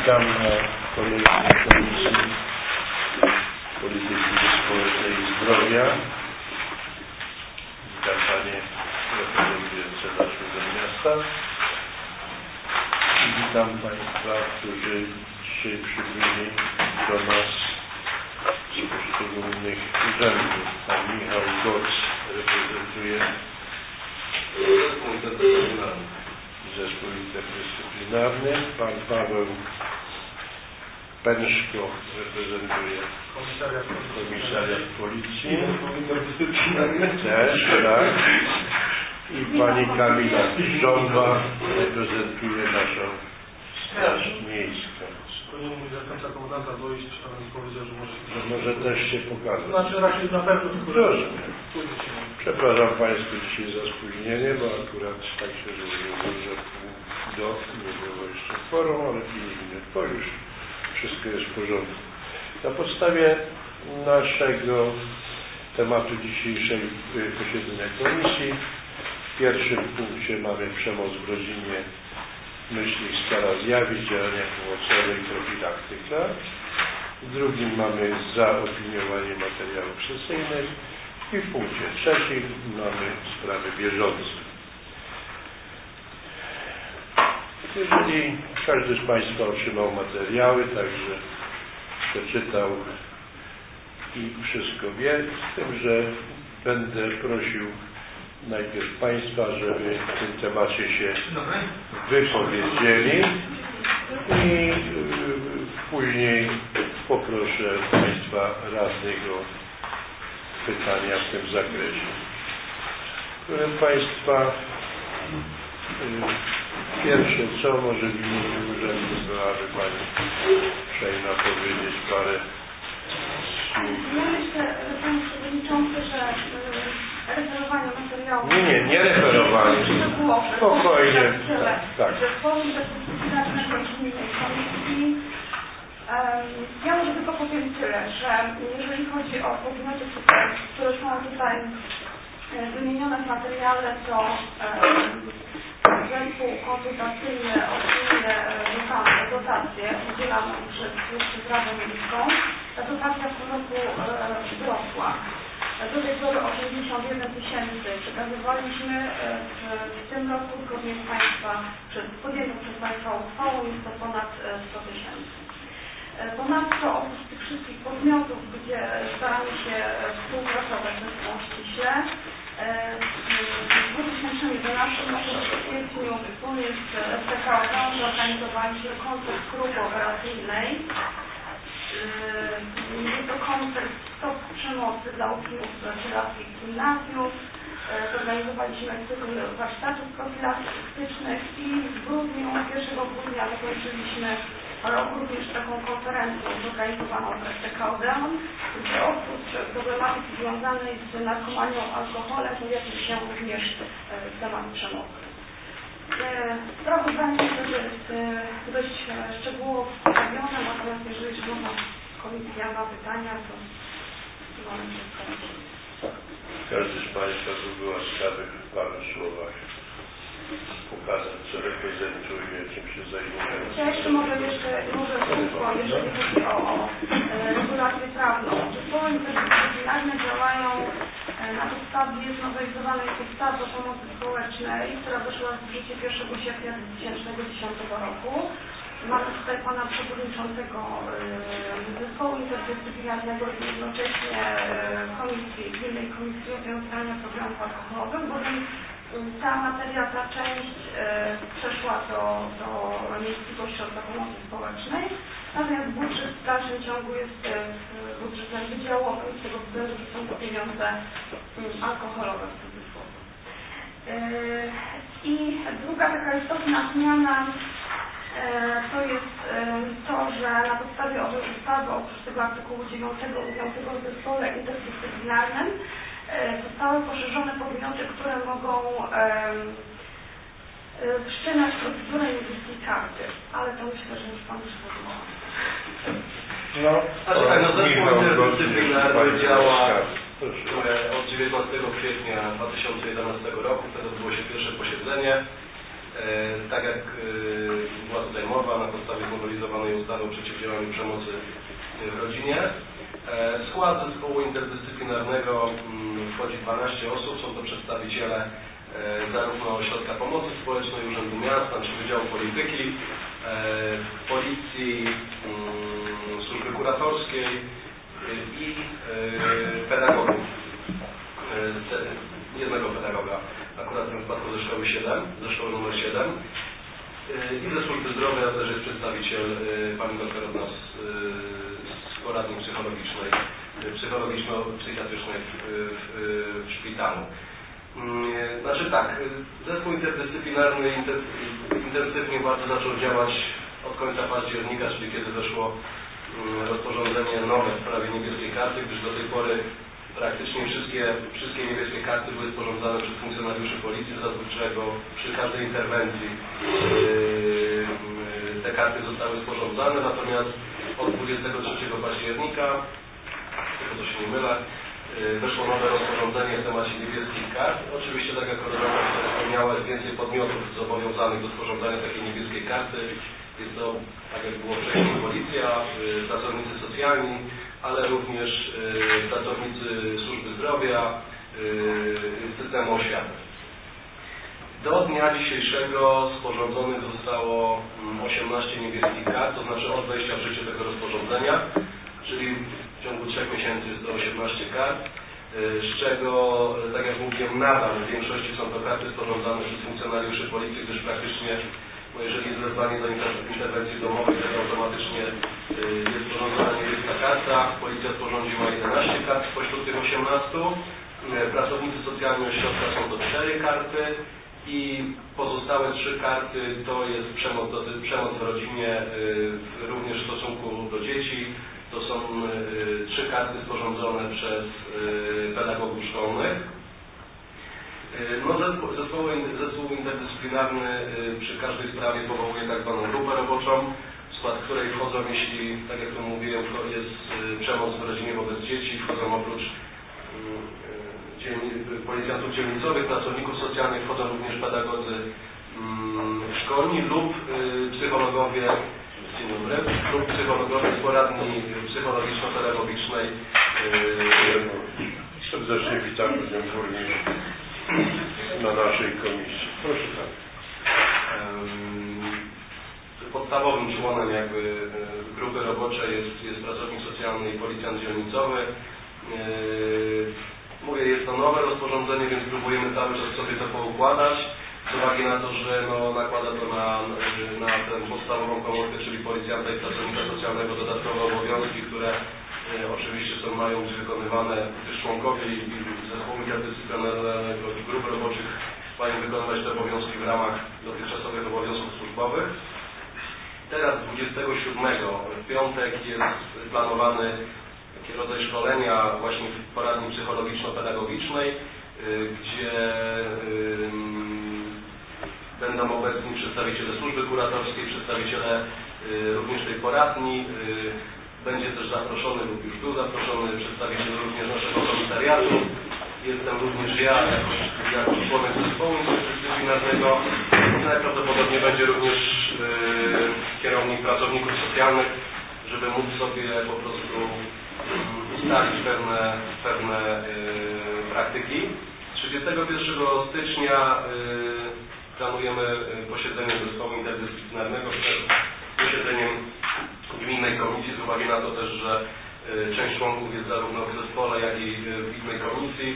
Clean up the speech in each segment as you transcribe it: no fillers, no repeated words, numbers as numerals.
Witam na kolejnej Komisji Polityki Społecznej i Zdrowia. Witam Panie reprezentujące nasz Urząd Miasta. I witam Państwa, którzy dzisiaj przybyli do nas z poszczególnych urzędów. Pan Michał Goc reprezentuje Zespół Interdyscyplinarny. Pan Paweł Pęczko reprezentuje Komisariat Policji. Też, tak. I pani Kamila Żąba reprezentuje naszą Straż Miejską. Mój zastępca komendanta dojść, powiedział, że może też się pokazać. Znaczy raczej na pewno. Proszę. Przepraszam Państwu dzisiaj za spóźnienie, bo akurat tak się złożyło, że nie było jeszcze forum, ale to już wszystko jest w porządku. Na podstawie naszego tematu dzisiejszej posiedzenia komisji w pierwszym punkcie mamy przemoc w rodzinie, myśli, skala zjawisk, działania pomocowe i profilaktyka. W drugim mamy zaopiniowanie materiałów sesyjnych i w punkcie trzecim mamy sprawy bieżące. Jeżeli każdy z Państwa otrzymał materiały, także przeczytał i wszystko wie, z tym, że będę prosił najpierw Państwa, żeby w tym temacie się wypowiedzieli i później poproszę Państwa radnych o pytania w tym zakresie. Proszę Państwa, pierwsze co, może w imieniu urzędu byłaby Pani uprzejma powiedzieć parę słów. Ja myślę, Panie Przewodniczący, że referowanie materiału... Nie referowanie. Spokojnie. Tak. Zespołu Interdyscyplinarnego Gminnej Komisji. Ja może tylko powiem tyle, że jeżeli chodzi o podmioty, które są tutaj wymienione w materiale, to zespół konsultacyjny otrzymuje dotację udzielaną przez Radę Miejską. Ta dotacja w tym roku wzrosła. Do tej pory 81 000 przekazywaliśmy. W tym roku zgodnie z podjętą przez Państwa uchwałą jest to ponad 100 000. Ponadto oprócz tych wszystkich podmiotów, gdzie staramy się współpracować ze sobą ściśle, w 2011 roku w kwietniu wspólnie z STK zorganizowaliśmy koncert grupy operacyjnej. Jest to koncert Stop Przemocy dla uczniów żydowskich gimnazjów. Zorganizowaliśmy cykl warsztatów profilaktycznych i w grudniu, 1 grudnia zakończyliśmy rok również taką konferencją zorganizowaną w STK Odeon, gdzie oprócz problematyki związanej z narkomanią, alkoholem pojawił się również temat przemocy. Sprawozdanie myślę, że jest dość szczegółowo przedstawione, natomiast jeżeli szanowna komisja ma pytania, to mamy wszystko. Każdy z Państwa by łaskawy w paru słowach pokazać, co reprezentuje, czym się zajmuje. Ja jeszcze może krótko, jeżeli chodzi o regulację prawną. Zespoły interdyscyplinarne działają na podstawie znowelizowanej ustawy o pomocy społecznej, która weszła w życie 1 sierpnia 2010 roku. Mamy tutaj Pana Przewodniczącego Zespołu Interdyscyplinarnego i jednocześnie Gminnej Komisji Rozwiązania Problemów Alkoholowych, bowiem ta materia, ta część przeszła do Miejskiego Ośrodka Pomocy Społecznej, natomiast budżet w dalszym ciągu jest budżetem wydziałowym, z tego względu, że są to pieniądze alkoholowe w cudzysłowie. I druga taka istotna zmiana to jest to, że na podstawie owej ustawy, oprócz tego artykułu 9 mówiącego o zespole interdyscyplinarnym, zostały poszerzone podmioty, które mogą wszczynać procedurę niebieskiej karty, ale to myślę, że już Pan przewodniczący. Zespół interdyscyplinarny działa od 19 kwietnia 2011 roku, wtedy odbyło się pierwsze posiedzenie. Tak jak była tutaj mowa, na podstawie znowelizowanej ustawy o przeciwdziałaniu przemocy w rodzinie. W skład zespołu interdyscyplinarnego wchodzi 12 osób, są to przedstawiciele zarówno Ośrodka Pomocy Społecznej, Urzędu Miasta, czy Wydziału Polityki, Policji, Służby Kuratorskiej i pedagogów. Jednego pedagoga, akurat w tym wypadku ze szkoły 7, ze szkoły numer 7. I ze Służby Zdrowia też jest przedstawiciel pani doktor od nas z poradni psychologiczno-psychiatrycznej w szpitalu. Znaczy tak, zespół interdyscyplinarny intensywnie bardzo zaczął działać od końca października, czyli kiedy weszło rozporządzenie nowe w sprawie niebieskiej karty, gdyż do tej pory praktycznie wszystkie niebieskie karty były sporządzane przez funkcjonariuszy policji, czego przy każdej interwencji te karty zostały sporządzane, natomiast od 23 października, tylko to się nie mylę, weszło nowe rozporządzenie w temacie niebieskich kart. Oczywiście, tak jak koleżanka wspomniała, jest więcej podmiotów zobowiązanych do sporządzania takiej niebieskiej karty. Jest to, tak jak było wcześniej, policja, pracownicy socjalni, ale również pracownicy służby zdrowia, systemu oświaty. Do dnia dzisiejszego sporządzonych zostało 18 niebieskich kart, to znaczy od wejścia w życie tego rozporządzenia, czyli w ciągu 3 miesięcy jest to 18 kart, z czego, tak jak mówiłem, nadal w większości są to karty sporządzane przez funkcjonariuszy policji, gdyż praktycznie, jeżeli jest wezwanie do interwencji domowej, to automatycznie jest sporządzona niebieska karta. Policja sporządziła 11 kart spośród tych 18. Pracownicy socjalni ośrodka są to 4 karty i pozostałe 3 karty to jest przemoc w rodzinie, również w stosunku do dzieci. To są 3 karty sporządzone przez pedagogów szkolnych. No, zespół interdyscyplinarny przy każdej sprawie powołuje tak zwaną grupę roboczą, w skład której wchodzą, jeśli, tak jak tu mówiłem, jest przemoc w rodzinie wobec dzieci, wchodzą oprócz policjantów dzielnicowych, pracowników socjalnych, wchodzą również pedagodzy szkolni lub psychologowie, lub psychologowie z poradni psychologiczno-pedagogicznej. Serdecznie witam panią burmistrz na naszej komisji. Proszę Pana. Podstawowym członem grupy roboczej jest pracownik socjalny i policjant dzielnicowy. Mówię, jest to nowe rozporządzenie, więc próbujemy cały czas sobie to poukładać. Z uwagi na to, że nakłada to na tę podstawową komórkę, czyli policjanta i pracownika socjalnego, dodatkowe obowiązki, które oczywiście mają być wykonywane, gdyż członkowie zespołu interdyscyplinarnego i grup roboczych mają wykonywać te obowiązki w ramach dotychczasowych obowiązków służbowych. Teraz 27 w piątek jest planowany taki rodzaj szkolenia właśnie w poradni psychologiczno-pedagogicznej, gdzie będą obecni przedstawiciele służby kuratorskiej, przedstawiciele również tej poradni. Będzie też zaproszony lub już był zaproszony przedstawiciel również naszego komisariatu. Jestem również ja jako członek zespołu interdyscyplinarnego i najprawdopodobniej będzie również kierownik pracowników socjalnych, żeby móc sobie po prostu ustalić pewne praktyki. 31 stycznia planujemy posiedzenie zespołu interdyscyplinarnego przed posiedzeniem gminnej komisji, z uwagi na to też, że część członków jest zarówno w zespole, jak i w gminnej komisji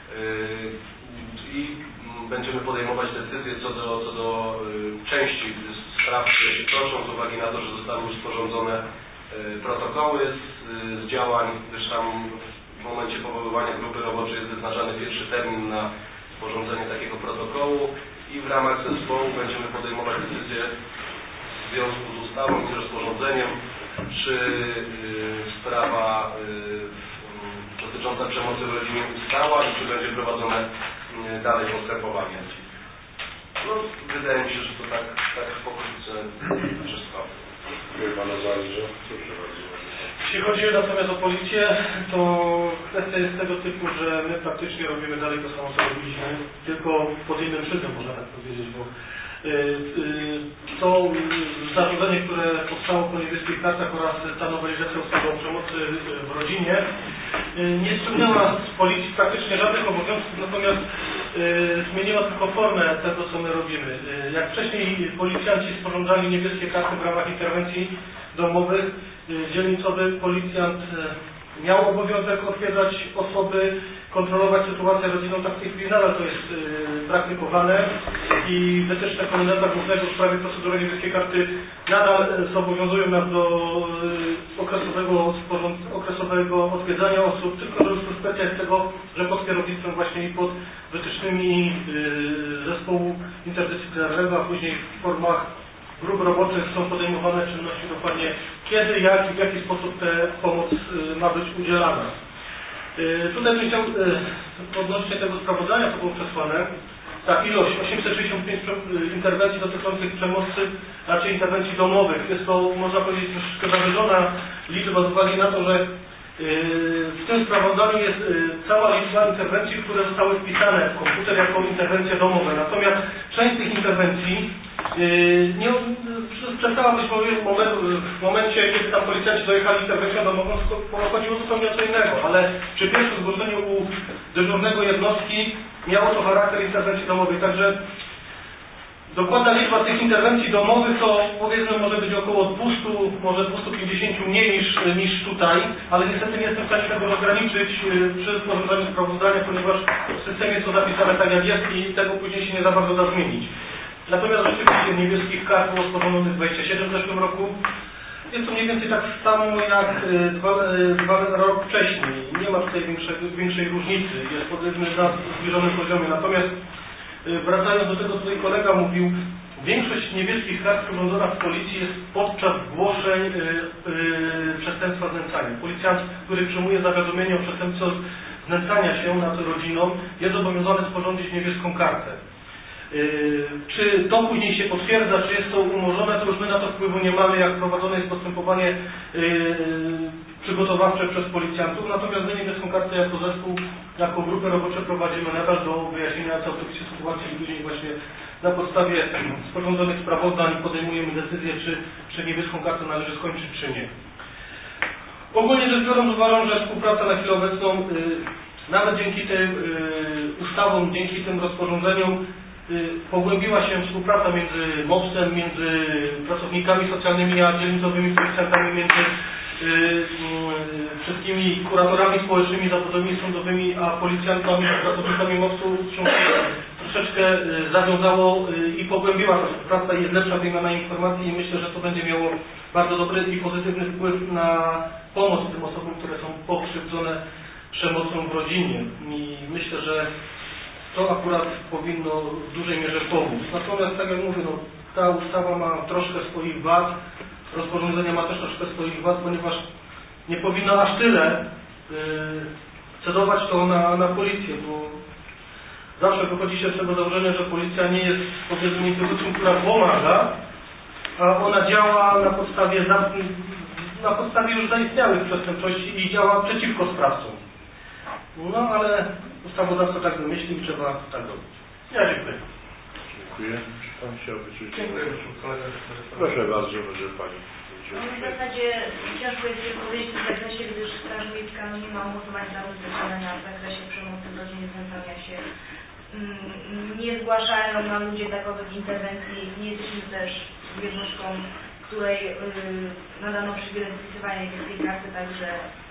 i będziemy podejmować decyzje co do części spraw, które się toczą, z uwagi na to, że zostały już sporządzone protokoły z działań, gdyż tam w momencie powoływania grupy roboczej jest wyznaczany pierwszy termin na sporządzenie takiego protokołu i w ramach zespołu będziemy podejmować decyzje w związku z ustawą i rozporządzeniem, czy sprawa dotycząca przemocy w rodzinie ustała i czy będzie prowadzone dalej postępowanie. No, wydaje mi się, że to tak pokrótce wszystko. Dziękuję Panu bardzo. Proszę bardzo. Jeśli chodzi natomiast o policję, to kwestia jest tego typu, że my praktycznie robimy dalej to samo, co robiliśmy, tylko pod innym szyldem, można tak powiedzieć, bo To zarządzenie, które powstało po niebieskich kartach oraz ta nowelizacja ustawy o przemocy w rodzinie nie ściągnęła z policji praktycznie żadnych obowiązków, natomiast zmieniła tylko formę tego, co my robimy. Jak wcześniej policjanci sporządzali niebieskie karty w ramach interwencji domowych, dzielnicowy policjant miał obowiązek odwiedzać osoby, kontrolować sytuację rodzinną, tak w tej chwili nadal to jest praktykowane i wytyczne komendanta głównego w sprawie procedury niebieskie karty nadal zobowiązują nas do okresowego odwiedzania osób, tylko że już kwestia jest tego, że pod kierownictwem właśnie i pod wytycznymi zespołu interdyscyplinarnego, a później w formach grup roboczych są podejmowane czynności dokładnie kiedy, jak i w jaki sposób ta pomoc ma być udzielana. Tutaj bym chciał odnośnie tego sprawozdania, co było przesłane, ta ilość 865 interwencji dotyczących przemocy, raczej interwencji domowych. Jest to, można powiedzieć, troszkę zawyżona liczba z uwagi na to, że w tym sprawozdaniu jest cała liczba interwencji, które zostały wpisane w komputer jako interwencje domowe. Natomiast część z tych interwencji przestała być w momencie, kiedy tam policjanci dojechali interwencją domową, chodziło zupełnie o co innego, ale przy pierwszym zgłoszeniu u dyżurnego jednostki miało to charakter interwencji domowej. Także dokładna liczba tych interwencji domowych to powiedzmy może być około 200, może 250 mniej niż tutaj, ale niestety nie jestem w stanie tego rozgraniczyć przy sporządzaniu sprawozdania, ponieważ w systemie jest to zapisane tak jak jest i tego później się nie za bardzo da zmienić. Natomiast rzeczywiście niebieskich kart było sporządzonych 27 w zeszłym roku. Jest to mniej więcej tak samo jak rok wcześniej. Nie ma tutaj większej różnicy. Jest powiedzmy na zbliżonym poziomie. Natomiast wracając do tego, co tutaj kolega mówił, większość niebieskich kart sporządzona w policji jest podczas zgłoszeń przestępstwa znęcania. Policjant, który przyjmuje zawiadomienie o przestępstwie znęcania się nad rodziną, jest zobowiązany sporządzić niebieską kartę. Czy to później się potwierdza, czy jest to umorzone, to już my na to wpływu nie mamy, jak prowadzone jest postępowanie przygotowawcze przez policjantów. Natomiast my niebieską kartę jako zespół, jako grupę roboczą prowadzimy nadal do wyjaśnienia całkowicie sytuacji i później właśnie na podstawie sporządzonych sprawozdań podejmujemy decyzję, czy niebieską kartę należy skończyć, czy nie. Ogólnie rzecz biorąc uważam, że współpraca na chwilę obecną, nawet dzięki tym ustawom, dzięki tym rozporządzeniom, pogłębiła się współpraca między MOPS-em, między pracownikami socjalnymi a dzielnicowymi policjantami, między wszystkimi kuratorami społecznymi, zawodowymi, sądowymi, a policjantami, pracownikami MOPS-u się troszeczkę zawiązało i pogłębiła ta współpraca i jest lepsza wymiana informacji i myślę, że to będzie miało bardzo dobry i pozytywny wpływ na pomoc tym osobom, które są pokrzywdzone przemocą w rodzinie. I myślę, że to akurat powinno w dużej mierze pomóc. Natomiast, tak jak mówię, no, ta ustawa ma troszkę swoich wad, rozporządzenia ma też troszkę swoich wad, ponieważ nie powinno aż tyle cedować to na policję, bo zawsze wychodzi się z tego założenia, że policja nie jest, powiedzmy, instytucją, która pomaga, a ona działa na podstawie już zaistniałych przestępczości i działa przeciwko sprawcom. No ale ustawodawca tak wymyślił, trzeba tak robić. Ja dziękuję. Dziękuję. Czy Pan chciałby coś Dziękuję. Proszę bardzo, może Pani. W zasadzie ciężko jest się powiedzieć w tym zakresie, gdyż Straż Miejska nie ma umocowań dla rozwiązania w zakresie przemocy w rodzinie, znęcania się. Nie zgłaszają nam ludzie takowych interwencji. Nie jesteśmy też jednostką, której nadano przywilej wpisywania tej karty, także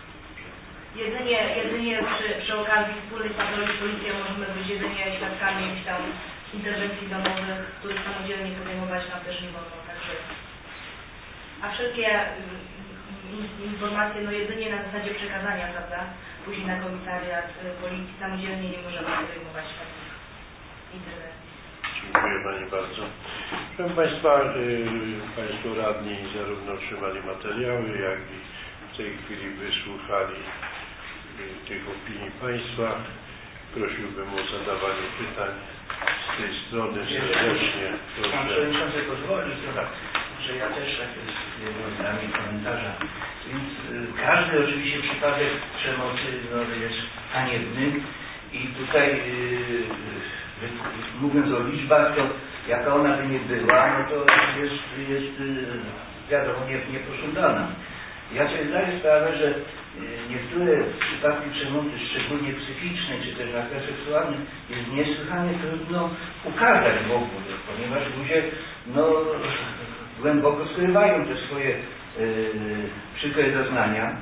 jedynie przy okazji wspólnej patroli z policją możemy być jedynie świadkami jakichś tam interwencji domowych, których samodzielnie podejmować nam też nie wolno. Także, a wszelkie informacje, no jedynie na zasadzie przekazania, prawda? Później na komisariat policji samodzielnie nie możemy podejmować takich interwencji. Dziękuję Pani bardzo. Proszę Państwa, Państwo radni zarówno otrzymali materiały, jak i w tej chwili wysłuchali tych opinii Państwa. Prosiłbym o zadawanie pytań z tej strony serdecznie. Pan Przewodniczący pozwoli, że ja też tak jedno zdanie komentarza. Więc każdy oczywiście przypadek przemocy jest haniebny i tutaj mówiąc o liczbach, to jaka ona by nie była, no to jest wiadomo, niepożądana. Ja sobie zdaję sprawę, że niektóre przypadki przemocy, szczególnie psychicznej, czy też na tle seksualnym, jest niesłychanie trudno ukazać w ogóle, ponieważ ludzie głęboko skrywają te swoje przykre doznania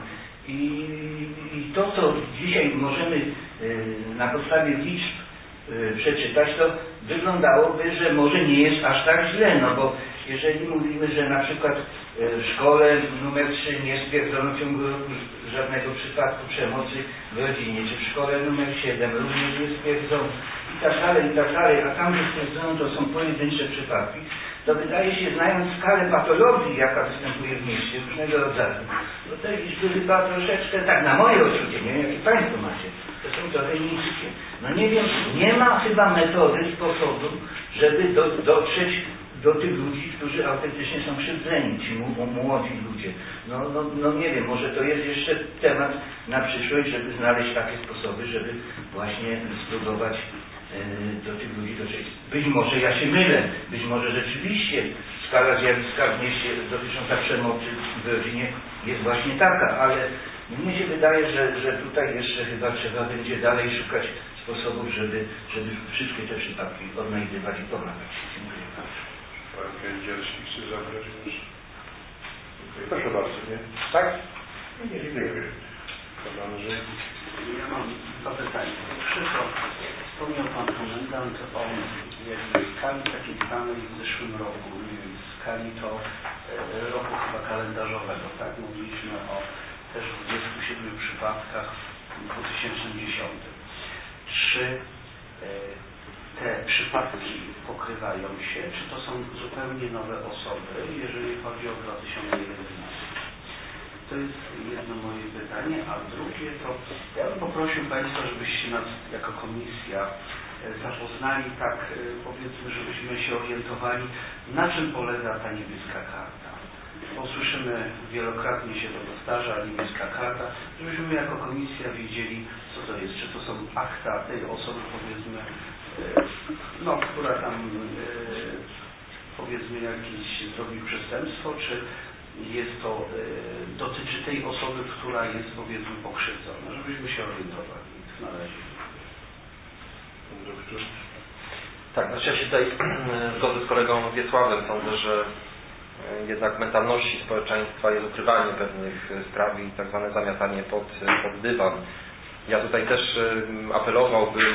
i to, co dzisiaj możemy na podstawie liczb przeczytać, to wyglądałoby, że może nie jest aż tak źle, no bo jeżeli mówimy, że na przykład w szkole numer 3 nie stwierdzono w ciągu roku żadnego przypadku przemocy w rodzinie, czy w szkole numer 7 również nie stwierdzono i tak dalej, a tam, gdzie stwierdzono, to są pojedyncze przypadki, to wydaje się, znając skalę patologii, jaka występuje w mieście, różnego rodzaju, to te liczby chyba troszeczkę, tak na moje odczucie, nie wiem, jakie Państwo macie, to są trochę niskie. No nie wiem, nie ma chyba metody, sposobu, żeby dotrzeć do tych ludzi, którzy autentycznie są krzywdzeni, ci młodzi ludzie. No nie wiem, może to jest jeszcze temat na przyszłość, żeby znaleźć takie sposoby, żeby właśnie spróbować do tych ludzi dotrzeć. Być może ja się mylę, być może rzeczywiście skala zjawiska w mieście dotycząca przemocy w rodzinie jest właśnie taka, ale mnie się wydaje, że tutaj jeszcze chyba trzeba będzie dalej szukać sposobów, żeby wszystkie te przypadki odnajdywać i pomagać. Dziękuję bardzo. Pan Kędzierski chce zabrać głos. Proszę bardzo, nie? Tak? Nie, dziękuję. Pan Andrzej. Ja mam dwa pytania. Pierwsze to wspomniał Pan komendant o skali takiej samej w zeszłym roku, skali to roku chyba kalendarzowego, tak? Mówiliśmy o też 27 przypadkach w 2010. Czy te przypadki pokrywają się, czy to są zupełnie nowe osoby, jeżeli chodzi o 2011? To jest jedno moje pytanie, a drugie to ja bym poprosił Państwa, żebyście nas jako komisja zapoznali, tak powiedzmy, żebyśmy się orientowali, na czym polega ta niebieska karta. Bo słyszymy, wielokrotnie się to powtarza, niebieska karta, żebyśmy jako komisja wiedzieli, co to jest, czy to są akta tej osoby, powiedzmy, która tam powiedzmy jakieś zrobił przestępstwo, czy jest to, dotyczy tej osoby, która jest powiedzmy pokrzywdzona, żebyśmy się orientowali na razie. Tak, znaczy ja się tutaj zgodzę z kolegą Wiesławem. Sądzę, że jednak w mentalności społeczeństwa jest ukrywanie pewnych spraw i tak zwane zamiatanie pod dywan. Ja tutaj też apelowałbym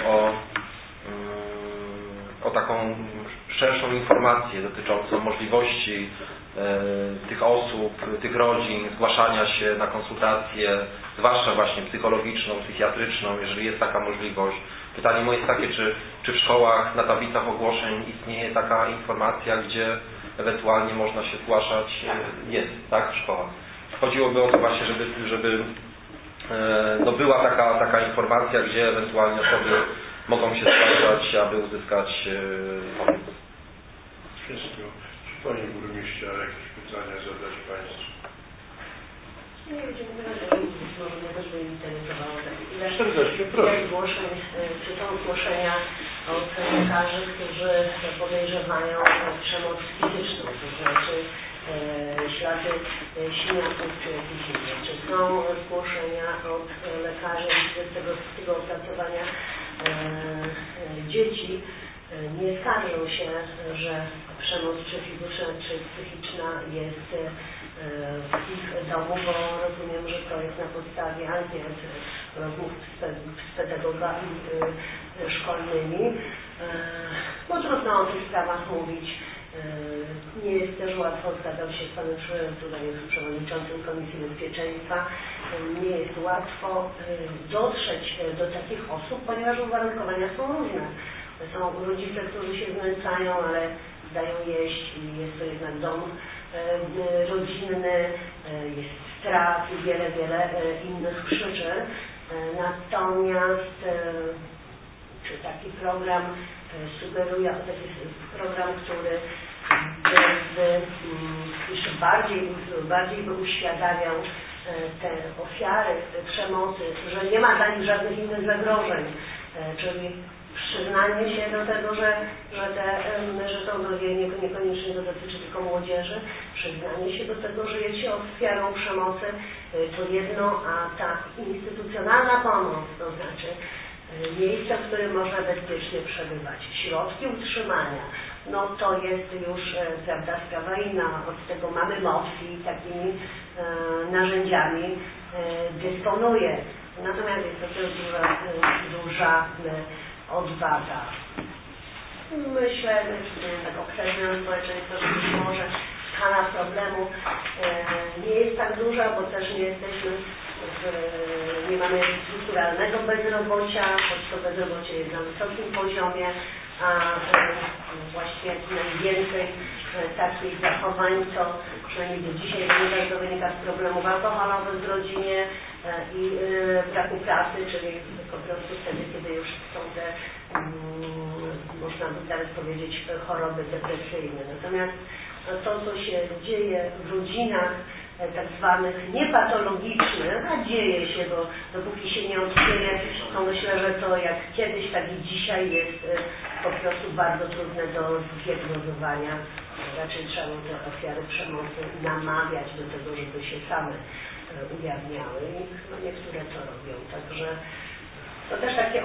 o taką szerszą informację dotyczącą możliwości tych osób, tych rodzin, zgłaszania się na konsultację, zwłaszcza właśnie psychologiczną, psychiatryczną, jeżeli jest taka możliwość. Pytanie moje jest takie, czy w szkołach na tablicach ogłoszeń istnieje taka informacja, gdzie ewentualnie można się zgłaszać? Jest, tak, w szkołach. Chodziłoby o to właśnie, żeby była taka informacja, gdzie ewentualnie osoby mogą się zgłaszać, aby uzyskać pomoc. Wszystko. Czy Pani Burmistrza jakieś pytania zadać Państwu? Nie wiem, może mnie też by interesowało. Ile zgłoszeń, czy są zgłoszenia od lekarzy, którzy podejrzewają przemoc fizyczną, to znaczy ślady siniaków czy jakichś innych. Czy są zgłoszenia od lekarzy z tego opracowania dzieci nie skarżą się, że przemoc czy fizyczna, czy psychiczna jest w ich domu, bo rozumiem, że to jest na podstawie ankiet, rozmów z pedagogami szkolnymi, bo trudno o tych sprawach mówić. Nie jest też łatwo, zgadzam się z Panem tutaj jest przewodniczącym Komisji Bezpieczeństwa, nie jest łatwo dotrzeć do takich osób, ponieważ uwarunkowania są różne. Są rodzice, którzy się znęcają, ale dają jeść i jest to jednak dom rodzinny, jest strach i wiele innych przyczyn. Natomiast czy taki program sugeruje, taki program, który jeszcze bardziej by uświadamiał te ofiary przemocy, że nie ma dla nich żadnych innych zagrożeń, czyli przyznanie się do tego, że to niekoniecznie to dotyczy tylko młodzieży, przyznanie się do tego, że jest się ofiarą przemocy, to jedno, a ta instytucjonalna pomoc, to znaczy miejsca, w którym można bezpiecznie przebywać, środki utrzymania, no to jest już, prawda, sprawa inna. Od tego mamy moc i takimi narzędziami dysponuje. Natomiast jest to też duża odwaga. Myślę, że tak obserwując społeczeństwo, że być może skala problemu nie jest tak duża, bo też nie mamy strukturalnego bezrobocia, choć to bezrobocie jest na wysokim poziomie, a właściwie najwięcej takich zachowań to przynajmniej do dzisiaj wynika z problemów alkoholowych w rodzinie i braku pracy, czyli po prostu wtedy, kiedy już są te, można by nawet powiedzieć, choroby depresyjne. Natomiast to, co się dzieje w rodzinach tak zwanych niepatologicznych, a dzieje się, bo dopóki się nie odkryje, to myślę, że to jak kiedyś, tak i dzisiaj jest po prostu bardzo trudne do zdiagnozowania. Raczej trzeba te ofiary przemocy namawiać do tego, żeby się same ujawniały i no niektóre to robią. Także to też takie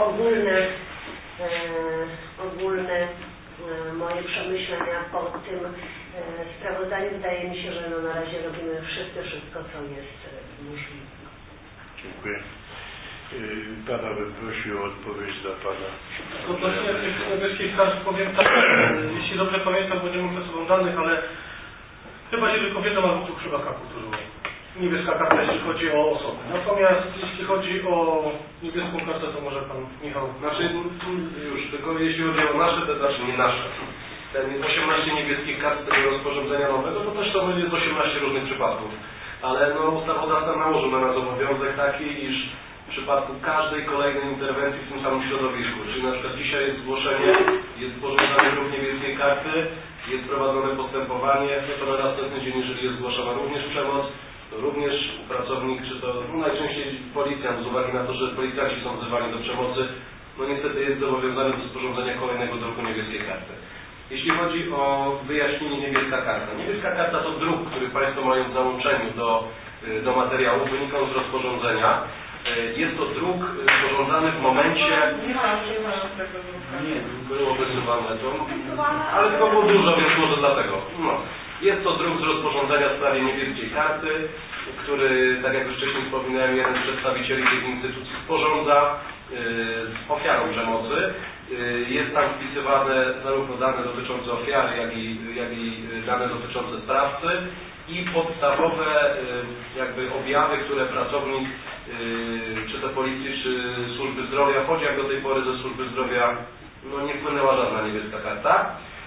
ogólne moje przemyślenia po tym sprawozdaniu. Wydaje mi się, że no na razie robimy wszystko, co jest możliwe. Dziękuję. Pana bym prosił o odpowiedź dla Pana. Odnośnie tych niebieskich kart powiem tak, jeśli dobrze pamiętam, bo nie mam przed sobą danych, ale chyba się tylko w jednym albo dwóch przypadkach powtórzyło. Niebieska karta, jeśli chodzi o osoby. Natomiast jeśli chodzi o niebieską kartę, to może Pan Michał. Znaczy już, tylko jeśli chodzi o nasze, to znaczy nie nasze. Ten 18 niebieskich kart tego rozporządzenia nowego, to też to będzie 18 różnych przypadków. Ale no ustawodawca nałożył na nas obowiązek taki, iż w przypadku każdej kolejnej interwencji w tym samym środowisku, czyli na przykład dzisiaj jest zgłoszenie, jest sporządzany ruch niebieskiej karty, jest prowadzone postępowanie, no to na następny dzień, jeżeli jest zgłaszana również przemoc, to również pracownik, czy to najczęściej policjant, z uwagi na to, że policjanci są wzywani do przemocy, no niestety jest zobowiązany do sporządzenia kolejnego druku niebieskiej karty. Jeśli chodzi o wyjaśnienie niebieska karta. Niebieska karta to druk, który Państwo mają w załączeniu do materiału, wynikał z rozporządzenia. Jest to druk sporządzany w momencie... Nie ma tego druka. Nie, było wysuwane to, ale tylko było dużo, więc może dlatego. No. Jest to druk z rozporządzenia w sprawie niebieskiej karty, który, tak jak już wcześniej wspominałem, jeden z przedstawicieli tych instytucji sporządza ofiarą przemocy. Jest tam wpisywane zarówno dane dotyczące ofiary, jak i dane dotyczące sprawcy i podstawowe jakby objawy, które pracownik czy to policji, czy służby zdrowia, choć jak do tej pory ze służby zdrowia no nie wpłynęła żadna niebieska karta,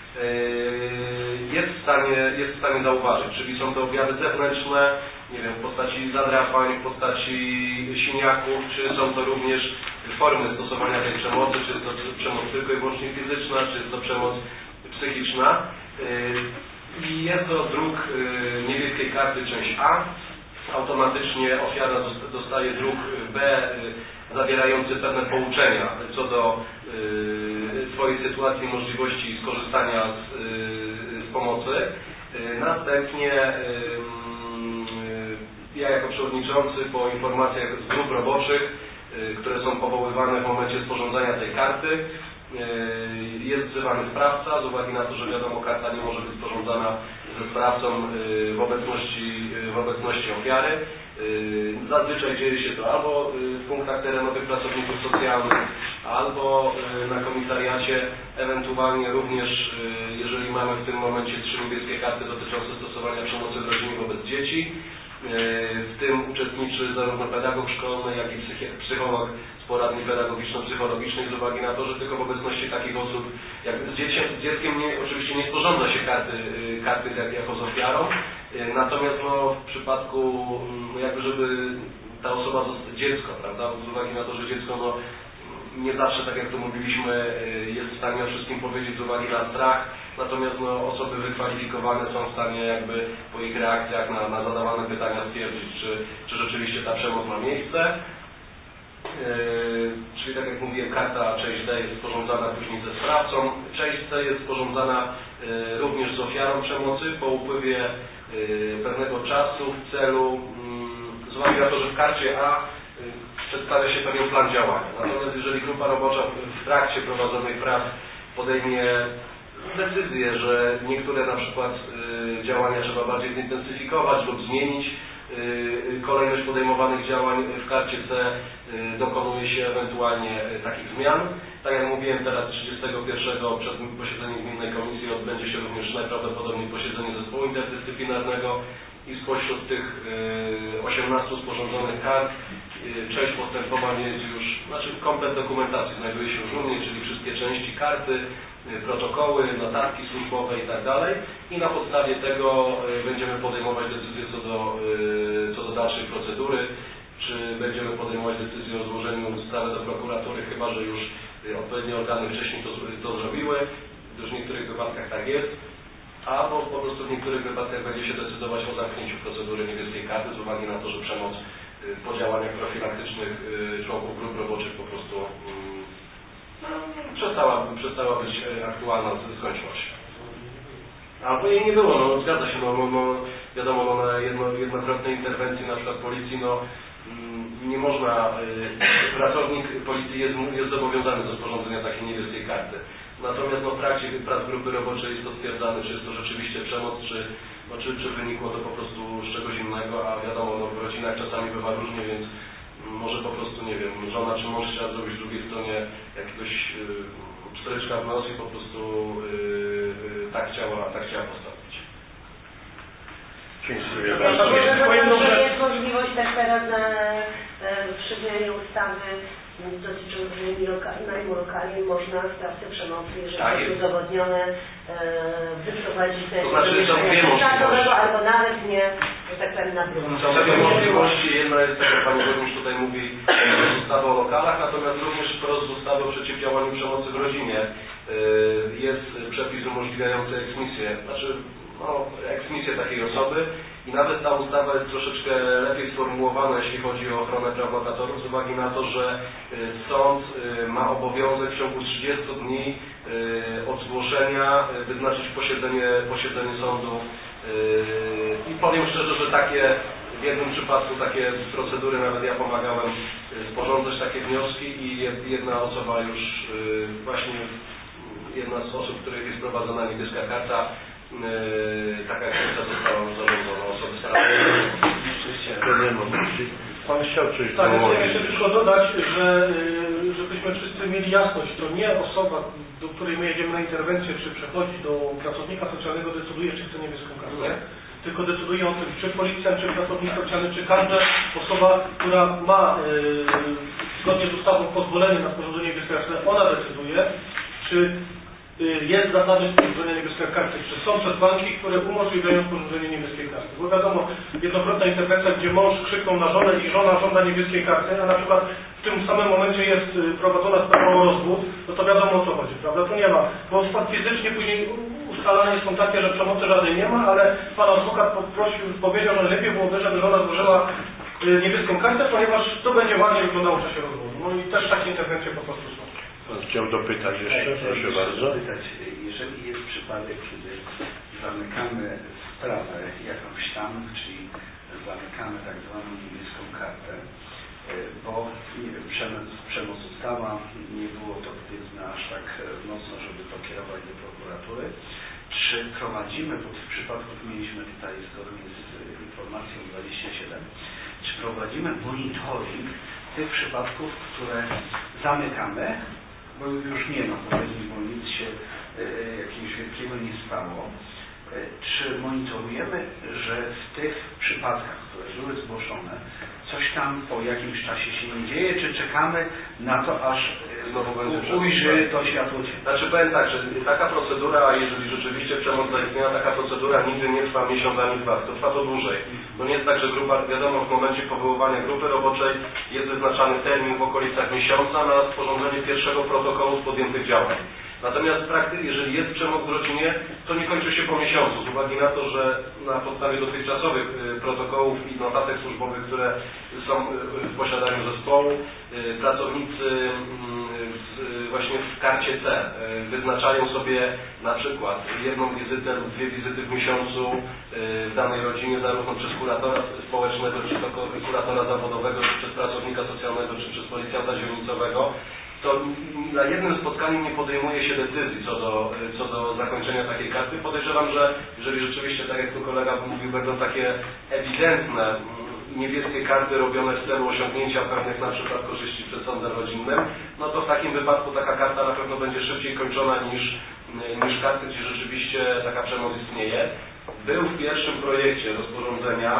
jest w stanie zauważyć, czyli są to objawy zewnętrzne, nie wiem, w postaci zadrapań, w postaci siniaków, czy są to również formy stosowania tej przemocy, czy jest to przemoc tylko i wyłącznie fizyczna, czy jest to przemoc psychiczna. I jest to druk niebieskiej karty część A. Automatycznie ofiara dostaje druk B zawierający pewne pouczenia co do swojej sytuacji i możliwości skorzystania z pomocy. Następnie ja jako przewodniczący po informacjach z grup roboczych, które są powoływane w momencie sporządzania tej karty, jest wzywany sprawca, z uwagi na to, że wiadomo, karta nie może być sporządzana ze sprawcą w obecności ofiary. Zazwyczaj dzieje się to albo w punktach terenowych pracowników socjalnych, albo na komisariacie, ewentualnie również, jeżeli mamy w tym momencie 3 niebieskie karty dotyczące stosowania przemocy w rodzinie wobec dzieci. W tym uczestniczy zarówno pedagog szkolny, jak i psycholog z poradni pedagogiczno-psychologicznej, z uwagi na to, że tylko w obecności takich osób, jak z dzieckiem oczywiście nie sporządza się karty jako z ofiarą, natomiast no, w przypadku jakby żeby ta osoba, dziecko, prawda, z uwagi na to, że dziecko no, nie zawsze, tak jak to mówiliśmy, jest w stanie o wszystkim powiedzieć z uwagi na strach, natomiast no, osoby wykwalifikowane są w stanie jakby po ich reakcjach na zadawane pytania stwierdzić, czy rzeczywiście ta przemoc ma miejsce. czyli tak jak mówiłem, karta część D jest sporządzana później ze sprawcą, część C jest sporządzana również z ofiarą przemocy po upływie pewnego czasu w celu, z uwagi na to, że w karcie A przedstawia się pewien plan działania. Natomiast jeżeli grupa robocza w trakcie prowadzonych prac podejmie decyzję, że niektóre na przykład działania trzeba bardziej zintensyfikować lub zmienić kolejność podejmowanych działań, w karcie C dokonuje się ewentualnie takich zmian. Tak jak mówiłem, teraz 31 przed posiedzeniem Gminnej Komisji odbędzie się również najprawdopodobniej posiedzenie zespołu interdyscyplinarnego i spośród tych 18 sporządzonych kart część postępowań jest już, komplet dokumentacji znajduje się już u mnie, czyli wszystkie części karty, protokoły, notatki służbowe i tak dalej. I na podstawie tego będziemy podejmować decyzję co do dalszej procedury, czy będziemy podejmować decyzję o złożeniu sprawy do prokuratury, chyba że już odpowiednie organy wcześniej to zrobiły. Już w niektórych wypadkach tak jest. Albo po prostu w niektórych wypadkach będzie się decydować o zamknięciu procedury niebieskiej karty z uwagi na to, że przemoc po działaniach profilaktycznych członków grup roboczych po prostu przestała być aktualna, skończyła się. Albo jej nie było, zgadza się, wiadomo, na jednokrotnej interwencji na przykład policji, nie można, pracownik policji jest zobowiązany do sporządzenia takiej niebieskiej karty. Natomiast w trakcie prac grupy roboczej jest to stwierdzane, czy jest to rzeczywiście przemoc, czy wynikło to po prostu z czegoś innego, a wiadomo, w rodzinach czasami bywa różnie, więc może po prostu, nie wiem, żona czy mąż chciała zrobić w drugiej stronie jakiegoś pstryczka w nos i po prostu tak chciała postawić. Dziękuję bardzo. Może jest możliwość tak teraz przy zmianie ustawy dotyczącej najmu lokali można sprawcę przemocy, jeżeli jest udowodnione, wyprowadzić albo nawet nie, że tak powiem, na drugą. Są takie możliwości. Jedna jest, tak jak Pani Burmistrz tutaj mówi, ustawa o lokalach, natomiast również wprost z ustawy o przeciwdziałaniu przemocy w rodzinie jest przepis umożliwiający eksmisję, eksmisję takiej osoby. I nawet ta ustawa jest troszeczkę lepiej sformułowana, jeśli chodzi o ochronę praw lokatorów, z uwagi na to, że sąd ma obowiązek w ciągu 30 dni od zgłoszenia wyznaczyć posiedzenie sądu. I powiem szczerze, że w jednym przypadku takie procedury, nawet ja pomagałem sporządzać takie wnioski i jedna osoba już, jedna z osób, których jest prowadzona niebieska karta, taka kwestia została zarządzona, osoby starane. Pan chciał coś tak, dołożyć. ja chcę tylko dodać, żebyśmy wszyscy mieli jasność, to nie osoba, do której my jedziemy na interwencję, czy przechodzi do pracownika socjalnego, decyduje, czy chce niebieską kartę, tylko decyduje o tym, czy policjant, czy pracownik socjalny, czy każda osoba, która ma zgodnie z ustawą pozwolenie na sporządzenie niebieskiej karty, ona decyduje, czy jest zasadne sporządzenie niebieskiej karty, czy są przesłanki, które umożliwiają sporządzenie niebieskiej karty. Bo wiadomo, jednokrotna interwencja, gdzie mąż krzyknął na żonę i żona żąda niebieskiej karty, a na przykład w tym samym momencie jest prowadzona sprawa o rozwód, no to wiadomo o co chodzi, prawda? Tu nie ma, bo fizycznie później ustalania są takie, że przemocy żadnej nie ma, ale pan adwokat powiedział, że lepiej byłoby, żeby żona złożyła niebieską kartę, ponieważ to będzie ładnie wyglądało w czasie rozwodu. No i też takie interwencje po prostu są. Pan chciał dopytać jeszcze, proszę bardzo. Jeżeli jest przypadek, kiedy zamykamy sprawę jakąś tam, czyli zamykamy tak zwaną niebieską kartę, bo przemoc ustawa, nie było to powiedzmy aż tak mocno, żeby to kierować do prokuratury. Czy prowadzimy, bo tych przypadków mieliśmy tutaj zgodnie z informacją 27, czy prowadzimy monitoring tych przypadków, które zamykamy, bo już nie ma, powiedzmy, bo nic się jakiegoś wielkiego nie stało. Czy monitorujemy, że w tych przypadkach, które były zgłoszone, coś tam po jakimś czasie się nie dzieje, czy czekamy na to, aż znowu ujrzy to światło dzienne? Znaczy powiem tak, że taka procedura, jeżeli rzeczywiście przemoc zaistniała, taka procedura nigdy nie trwa miesiąc ani dwa, to trwa to dłużej. No nie jest tak, że grupa, wiadomo, w momencie powoływania grupy roboczej jest wyznaczany termin w okolicach miesiąca na sporządzenie pierwszego protokołu z podjętych działań. Natomiast jeżeli jest przemoc w rodzinie, to nie kończy się po miesiącu, z uwagi na to, że na podstawie dotychczasowych protokołów i notatek służbowych, które są w posiadaniu zespołu, pracownicy właśnie w karcie C wyznaczają sobie na przykład jedną wizytę lub 2 wizyty w miesiącu w danej rodzinie, zarówno przez kuratora społecznego, czy to kuratora zawodowego, czy przez pracownika socjalnego, czy przez policjanta dzielnicowego. To na jednym spotkaniu nie podejmuje się decyzji co do zakończenia takiej karty. Podejrzewam, że jeżeli rzeczywiście, tak jak tu kolega mówił, będą takie ewidentne niebieskie karty robione w celu osiągnięcia pewnych na przykład korzyści przed sądem rodzinnym, no to w takim wypadku taka karta na pewno będzie szybciej kończona niż karty, gdzie rzeczywiście taka przemoc istnieje. Był w pierwszym projekcie rozporządzenia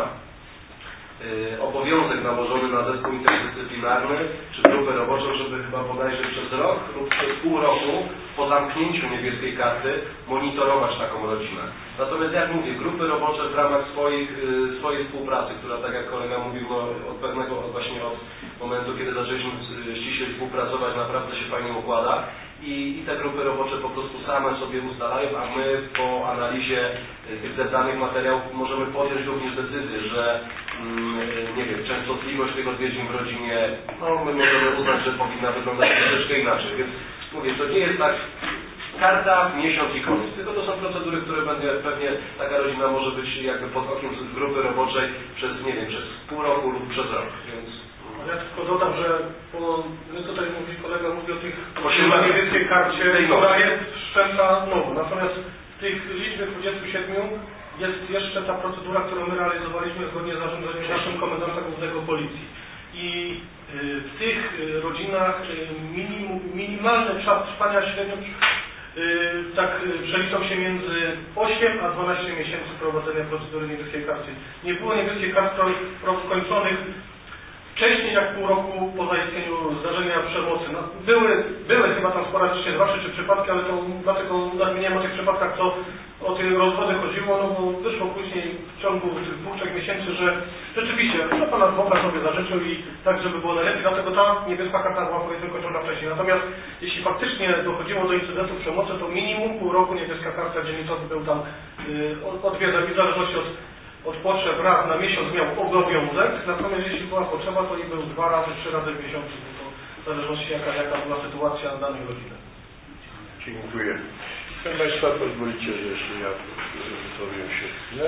obowiązek nałożony na zespół interdyscyplinarny czy grupę roboczą, żeby chyba bodajże przez rok lub przez pół roku po zamknięciu niebieskiej karty monitorować taką rodzinę. Natomiast jak mówię, grupy robocze w ramach swojej współpracy, która tak jak kolega mówił, no, właśnie od momentu, kiedy zaczęliśmy ściślej współpracować, naprawdę się fajnie układa i te grupy robocze po prostu same sobie ustalają, a my po analizie tych zebranych materiałów możemy podjąć również decyzję, że nie wiem, częstotliwość tych odwiedzin w rodzinie, no my możemy uznać, że powinna wyglądać troszeczkę inaczej, więc mówię, to nie jest tak karta, miesiąc i koniec, tylko to są procedury, które pewnie taka rodzina może być jakby pod okiem grupy roboczej przez, nie wiem, przez pół roku lub przez rok, więc... Ja tylko dodam, że my tutaj kolega mówi o tych niebieskiej karcie, która jest wszczęta nowo, natomiast w tych liczbie 27 jest jeszcze ta procedura, którą my realizowaliśmy zgodnie z zarządzeniem naszym komendanta głównego policji. I w tych rodzinach minimalny czas trwania średnio tak przeliczał się między 8 a 12 miesięcy prowadzenia procedury niebieskiej karty. Nie było niebieskiej karty rozkończonych wcześniej jak pół roku po zaistnieniu zdarzenia przemocy. No, były chyba tam sporadycznie 2 czy 3 przypadki, ale to dlatego nadmieniam o tych przypadkach, co o tych rozwody chodziło, no bo wyszło później w ciągu tych 2-3 miesięcy, że rzeczywiście no pan adwokat sobie zażyczył i tak, żeby było najlepiej, dlatego ta niebieska karta była powiedzmy kończona wcześniej. Natomiast jeśli faktycznie dochodziło do incydentów przemocy, to minimum pół roku niebieska karta dzielnicowy był tam odwiedzał i w zależności od potrzeb raz na miesiąc miał obowiązek, natomiast jeśli była potrzeba, to i był 2 razy, 3 razy w miesiącu, bo to w zależności jaka była sytuacja danej rodziny. Dziękuję. Proszę Państwa, pozwolicie, że jeszcze ja wypowiem się chwilę.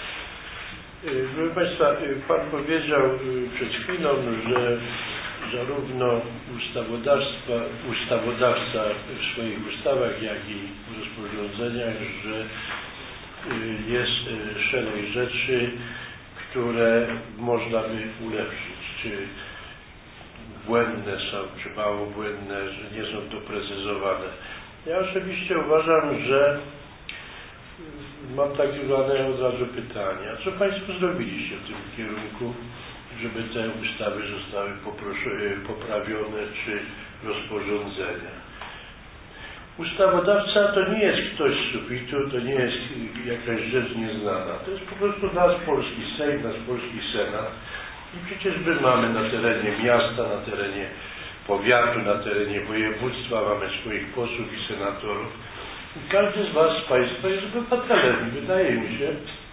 Proszę Państwa, Pan powiedział przed chwilą, że zarówno ustawodawca w swoich ustawach, jak i w rozporządzeniach, że jest szereg rzeczy, które można by ulepszyć, czy błędne są, czy mało błędne, że nie są doprecyzowane. Ja osobiście uważam, że mam tak zwane od razu pytania. Co Państwo zrobiliście w tym kierunku, żeby te ustawy zostały poprawione, czy rozporządzenia? Ustawodawca to nie jest ktoś z sufitu, to nie jest jakaś rzecz nieznana. To jest po prostu nasz polski Sejm, nasz polski Senat. I przecież my mamy na terenie miasta, na terenie powiatu, na terenie województwa, mamy swoich posłów i senatorów. I każdy z Was, z Państwa jest obywatelem. I wydaje mi się,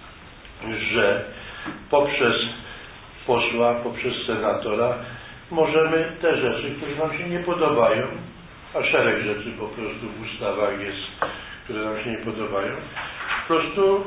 że poprzez posła, poprzez senatora możemy te rzeczy, które nam się nie podobają, a szereg rzeczy po prostu w ustawach jest, które nam się nie podobają, po prostu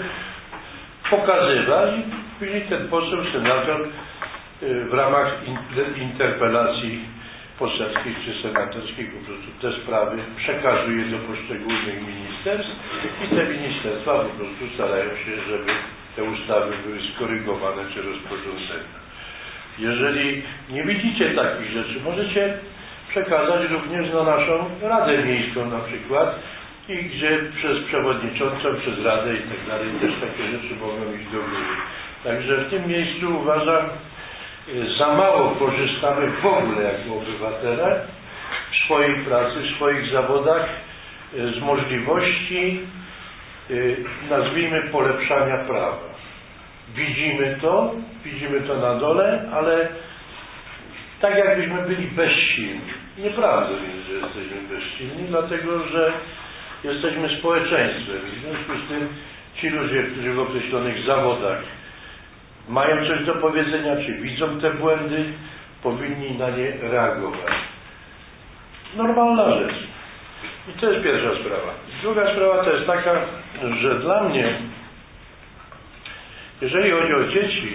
pokazywać i później ten poseł, senator w ramach interpelacji poselskich czy senatorskich po prostu te sprawy przekazuje do poszczególnych ministerstw i te ministerstwa po prostu starają się, żeby te ustawy były skorygowane czy rozporządzenia. Jeżeli nie widzicie takich rzeczy, możecie przekazać również na naszą Radę Miejską na przykład i gdzie przez przewodniczącą, przez Radę i tak dalej też takie rzeczy mogą iść do góry. Także w tym miejscu uważam, za mało korzystamy w ogóle jako obywatele w swojej pracy, w swoich zawodach z możliwości, nazwijmy, polepszania prawa. Widzimy to na dole, ale tak jakbyśmy byli bezsilni. Nieprawdą jest, że jesteśmy bezsilni, dlatego że jesteśmy społeczeństwem. W związku z tym ci ludzie, którzy w określonych zawodach mają coś do powiedzenia, czy widzą te błędy, powinni na nie reagować. Normalna rzecz. I to jest pierwsza sprawa. Druga sprawa to jest taka, że dla mnie, jeżeli chodzi o dzieci,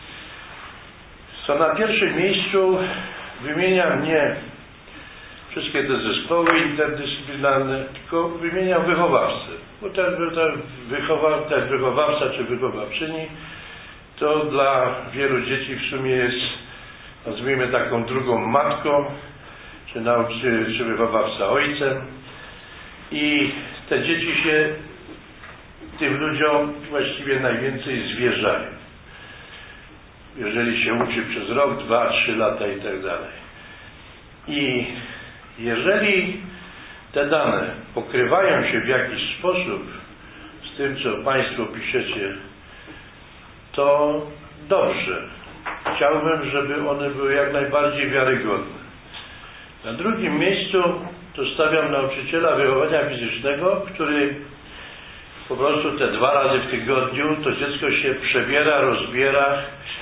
to na pierwszym miejscu wymieniam nie wszystkie te zespoły interdyscyplinarne, tylko wymieniam wychowawcę. Bo ten wychowawca czy wychowawczyni to dla wielu dzieci w sumie jest, nazwijmy, taką drugą matką, czy wychowawca ojcem. I te dzieci się tym ludziom właściwie najwięcej zwierzają. Jeżeli się uczy przez rok, 2, 3 lata i tak dalej. I jeżeli te dane pokrywają się w jakiś sposób z tym, co Państwo piszecie, to dobrze. Chciałbym, żeby one były jak najbardziej wiarygodne. Na drugim miejscu to stawiam nauczyciela wychowania fizycznego, który po prostu te 2 razy w tygodniu to dziecko się przebiera, rozbiera.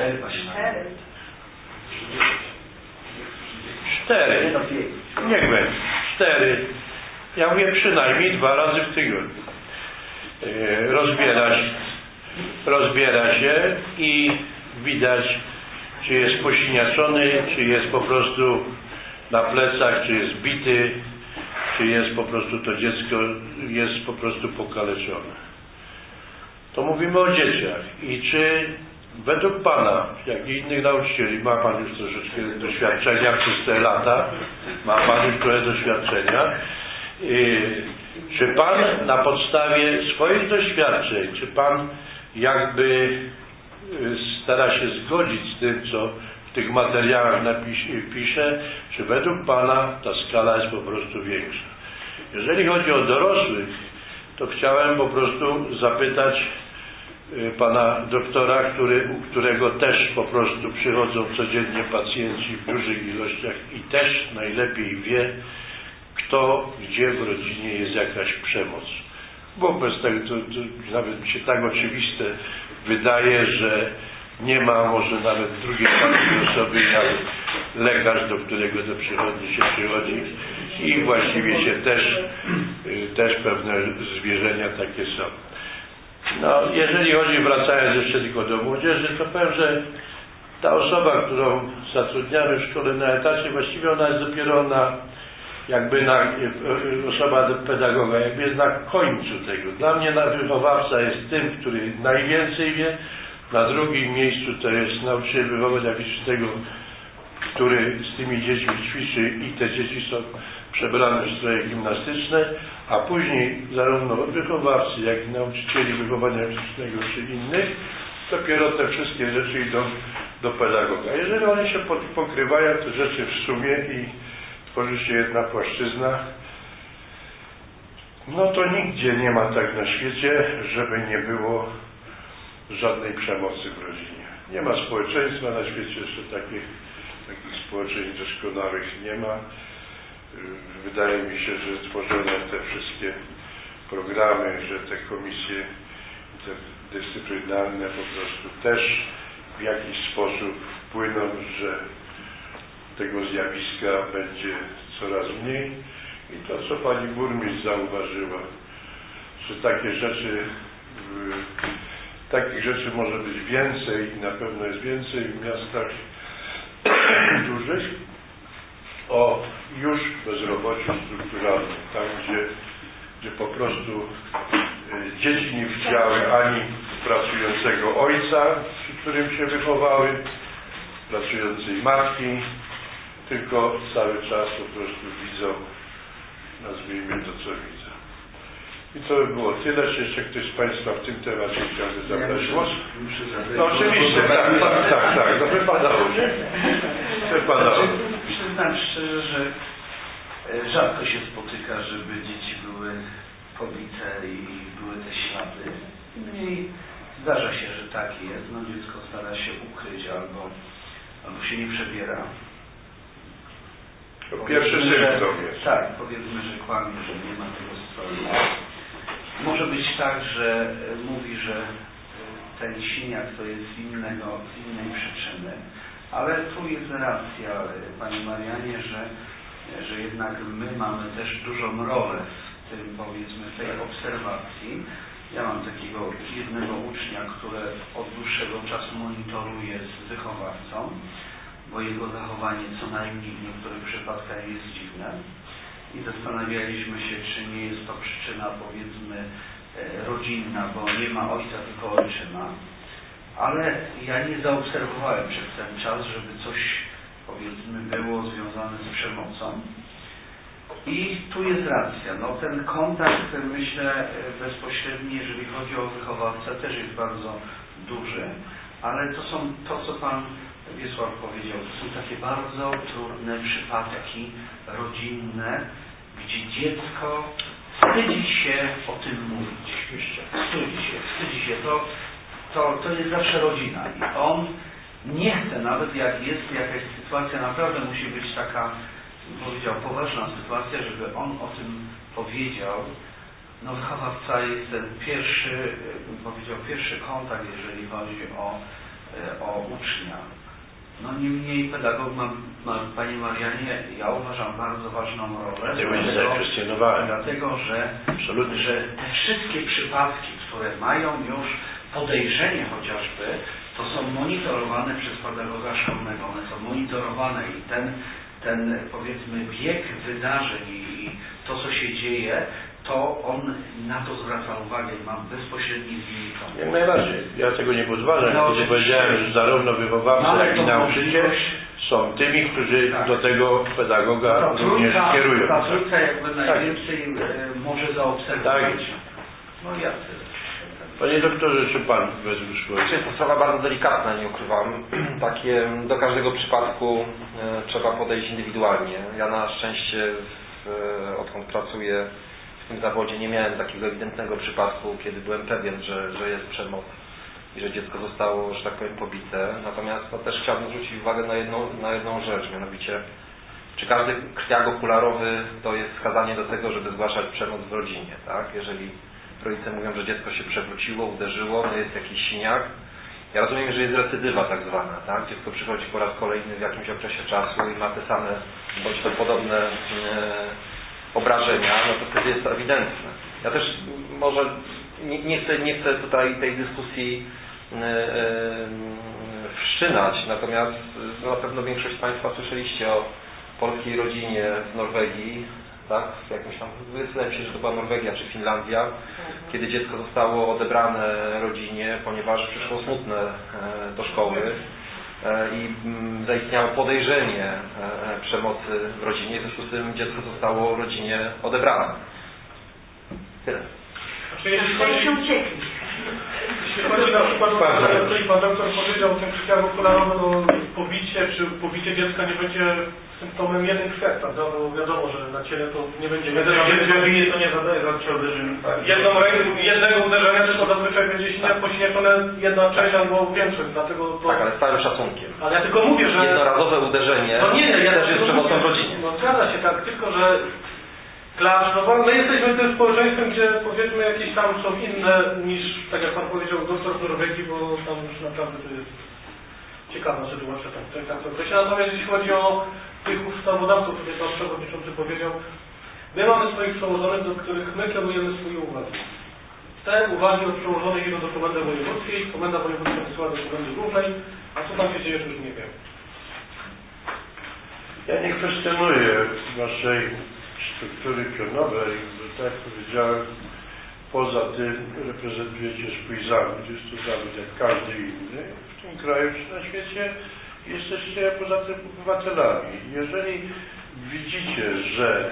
4. Niech będzie. 4. Ja mówię przynajmniej 2 razy w tygodniu. Rozbiera się i widać, czy jest posiniaczony, czy jest po prostu na plecach, czy jest bity, czy jest po prostu to dziecko jest po prostu pokaleczone. To mówimy o dzieciach. I czy według Pana, jak i innych nauczycieli, ma Pan już troszeczkę doświadczenia przez te lata, ma Pan już trochę doświadczenia, czy Pan na podstawie swoich doświadczeń, czy Pan jakby stara się zgodzić z tym, co w tych materiałach pisze, czy według Pana ta skala jest po prostu większa? Jeżeli chodzi o dorosłych, to chciałem po prostu zapytać Pana doktora, u którego też po prostu przychodzą codziennie pacjenci w dużych ilościach i też najlepiej wie, kto, gdzie w rodzinie jest jakaś przemoc. Bo bez tego to nawet mi się tak oczywiste wydaje, że nie ma może nawet drugiej takiej osoby jak lekarz, do którego do przychodni się przychodzi i właściwie się też pewne zwierzenia takie są. No, jeżeli chodzi, wracając jeszcze tylko do młodzieży, to powiem, że ta osoba, którą zatrudniamy w szkole na etacie, właściwie ona jest dopiero osoba pedagoga, jakby jest na końcu tego. Dla mnie wychowawca jest tym, który najwięcej wie. Na drugim miejscu to jest nauczyciel wychowania fizycznego, który z tymi dziećmi ćwiczy i te dzieci są przebrane w stroje gimnastyczne, a później zarówno od wychowawcy, jak i nauczycieli wychowania fizycznego czy innych, dopiero te wszystkie rzeczy idą do pedagoga. Jeżeli one się pokrywają, te rzeczy w sumie i tworzy się jedna płaszczyzna, no to nigdzie nie ma tak na świecie, żeby nie było żadnej przemocy w rodzinie. Nie ma społeczeństwa na świecie, jeszcze takich społeczeństw doskonałych nie ma. Wydaje mi się, że tworzone te wszystkie programy, że te komisje dyscyplinarne po prostu też w jakiś sposób wpłyną, że tego zjawiska będzie coraz mniej. I to, co pani burmistrz zauważyła, że takich rzeczy może być więcej i na pewno jest więcej w miastach dużych o już bezrobociu strukturalnym, tam gdzie po prostu dzieci nie widziały ani pracującego ojca, przy którym się wychowały, pracującej matki, tylko cały czas po prostu widzą, nazwijmy to, co widzą. I to by było tyle. Czy jeszcze ktoś z Państwa w tym temacie chciałby zabrać głos? No oczywiście, tak, no wypadało. Przyznam szczerze, że rzadko się spotyka, żeby dzieci były pobite i były te ślady. I zdarza się, że tak jest. No dziecko stara się ukryć albo się nie przebiera. To pierwszy symptom jest. Tak, powiedzmy, że kłamie, że nie ma tego stołu. Może być tak, że mówi, że ten siniak to jest z innej przyczyny, ale tu jest racja, Pani Marianie, że jednak my mamy też dużą rolę w tym, powiedzmy, tej obserwacji. Ja mam takiego jednego ucznia, który od dłuższego czasu monitoruję z wychowawcą, bo jego zachowanie co najmniej w niektórych przypadkach jest dziwne i zastanawialiśmy się, czy nie jest to przyczyna, powiedzmy, rodzinna, bo nie ma ojca, tylko ojczyma, ale ja nie zaobserwowałem przez ten czas, żeby coś, powiedzmy, było związane z przemocą. I tu jest racja. No, ten kontakt, myślę, bezpośredni, jeżeli chodzi o wychowawcę, też jest bardzo duży, ale to, co Pan Wiesław powiedział, to są takie bardzo trudne przypadki rodzinne, gdzie dziecko wstydzi się o tym mówić. Wstydzi się. To jest zawsze rodzina. I on nie chce, nawet jak jest jakaś sytuacja, naprawdę musi być taka, powiedział, poważna sytuacja, żeby on o tym powiedział. No, wychowawca jest ten pierwszy, bym powiedział, pierwszy kontakt, jeżeli chodzi o ucznia. No niemniej pedagog ma, Panie Marianie, ja uważam bardzo ważną rolę. Dlatego, że te wszystkie przypadki, które mają już podejrzenie chociażby, to są monitorowane przez pedagoga szkolnego. One są monitorowane i ten powiedzmy bieg wydarzeń i to, co się dzieje, to on na to zwraca uwagę i ma bezpośredni z nimi kontakt. Jak najbardziej. Ja tego nie podważam. No, powiedziałem, że zarówno wychowawca, jak i nauczyciel są tymi, którzy do tego pedagoga również kierują. Ta trójka jakby najwięcej może zaobserwować. Tak. No ja tyle. Panie doktorze, czy Pan według swoich? Jest to sprawa bardzo delikatna, nie ukrywam. Do każdego przypadku trzeba podejść indywidualnie. Ja na szczęście, odkąd pracuję w tym zawodzie, nie miałem takiego ewidentnego przypadku, kiedy byłem pewien, że jest przemoc i że dziecko zostało, że tak powiem, pobite. Natomiast też chciałbym zwrócić uwagę na jedną rzecz, mianowicie, czy każdy krwiak okularowy to jest wskazanie do tego, żeby zgłaszać przemoc w rodzinie, tak? Jeżeli rodzice mówią, że dziecko się przewróciło, uderzyło, no jest jakiś siniak. Ja rozumiem, że jest recydywa tak zwana, tak? Dziecko przychodzi po raz kolejny w jakimś okresie czasu i ma te same, bądź to podobne obrażenia, no to wtedy jest to ewidentne. Ja też może nie chcę tutaj tej dyskusji wszczynać, natomiast na pewno większość z Państwa słyszeliście o polskiej rodzinie w Norwegii, tak? Jakimś tam, wydaje mi się, że to była Norwegia czy Finlandia, kiedy dziecko zostało odebrane rodzinie, ponieważ przyszło smutne do szkoły i zaistniało podejrzenie przemocy w rodzinie, w związku z tym dziecko zostało rodzinie odebrane. Tyle. Jeśli chodzi na przykład o to, i Pan doktor powiedział o tym krwiaku okularowym, to pobicie dziecka nie będzie symptomem jednym krwiak, prawda? Bo wiadomo, że na ciele to nie będzie... Dziecko bije, to nie zadaje, zawsze uderzymy. Jednego uderzenia tylko zazwyczaj będzie pośnięcone jedna część albo większość, dlatego to... Tak, ale z całym szacunkiem. Ale ja tylko mówię, że... Jednorazowe uderzenie też jest przemocą w rodzinie. No zgadza się, tak, tylko że... my jesteśmy tym społeczeństwem, gdzie powiedzmy jakieś tam są inne niż, tak jak Pan powiedział, doktor w Norwegii, bo tam już naprawdę to jest ciekawa sytuacja, tak to określa. Natomiast jeśli chodzi o tych ustawodawców, tutaj Pan Przewodniczący powiedział, my mamy swoich przełożonych, do których my kierujemy swoje uwagi. Te uwagi od przełożonych idą do komendy wojewódzkiej, komenda wojewódzka wysyła do komendy głównej, a co tam się dzieje, to już nie wiem. Ja nie kwestionuję Waszej struktury pionowej, że tak powiedziałem, poza tym reprezentujecie swój zawód, jest to zawód jak każdy inny w tym kraju czy na świecie, jesteście poza tym obywatelami. Jeżeli widzicie, że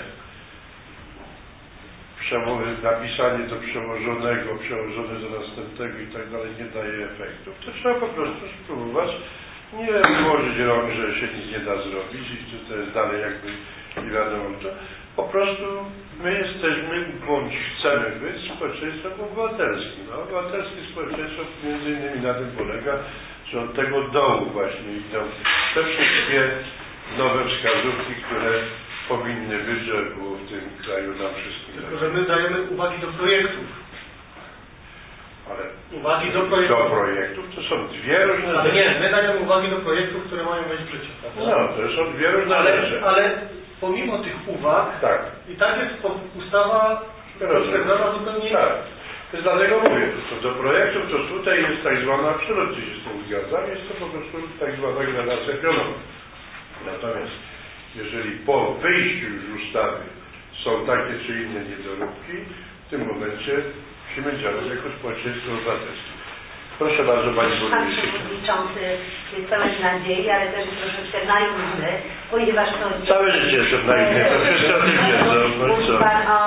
napisanie do przełożonego, przełożone do następnego i tak dalej nie daje efektów, to trzeba po prostu spróbować nie włożyć rąk, że się nic nie da zrobić i że to jest dalej jakby nie wiadomo co. Po prostu my jesteśmy, bądź chcemy być społeczeństwem obywatelskim. A obywatelskie społeczeństwo między innymi na tym polega, że od tego dołu właśnie idą te wszystkie nowe wskazówki, które powinny być, żeby było w tym kraju nam wszystkim. Tylko, że my dajemy uwagi do projektów. Ale uwagi do projektów to są dwie różne rzeczy. Ale nie, my dajemy uwagi do projektów, które mają wejść w życie. No, to są dwie różne rzeczy. Ale pomimo tych uwag, tak. I tak jest ustawa rozwiązana zupełnie tak. Więc dlatego mówię, co do projektów, to tutaj jest tak zwana, absolutnie się z tym zgadzam, jest to po prostu tak zwana gradacja pionowa. Natomiast jeżeli po wyjściu już ustawy są takie czy inne niedoróbki, w tym momencie musimy działać jako społeczeństwo obywatelskie. Proszę bardzo, Pani Pan Burmistrz. Przewodniczący jest pełen nadziei, ale też troszeczkę naiwny, ponieważ to... Całe życie jestem naiwny, to wszyscy o tym wiedzą. Mówi Pan o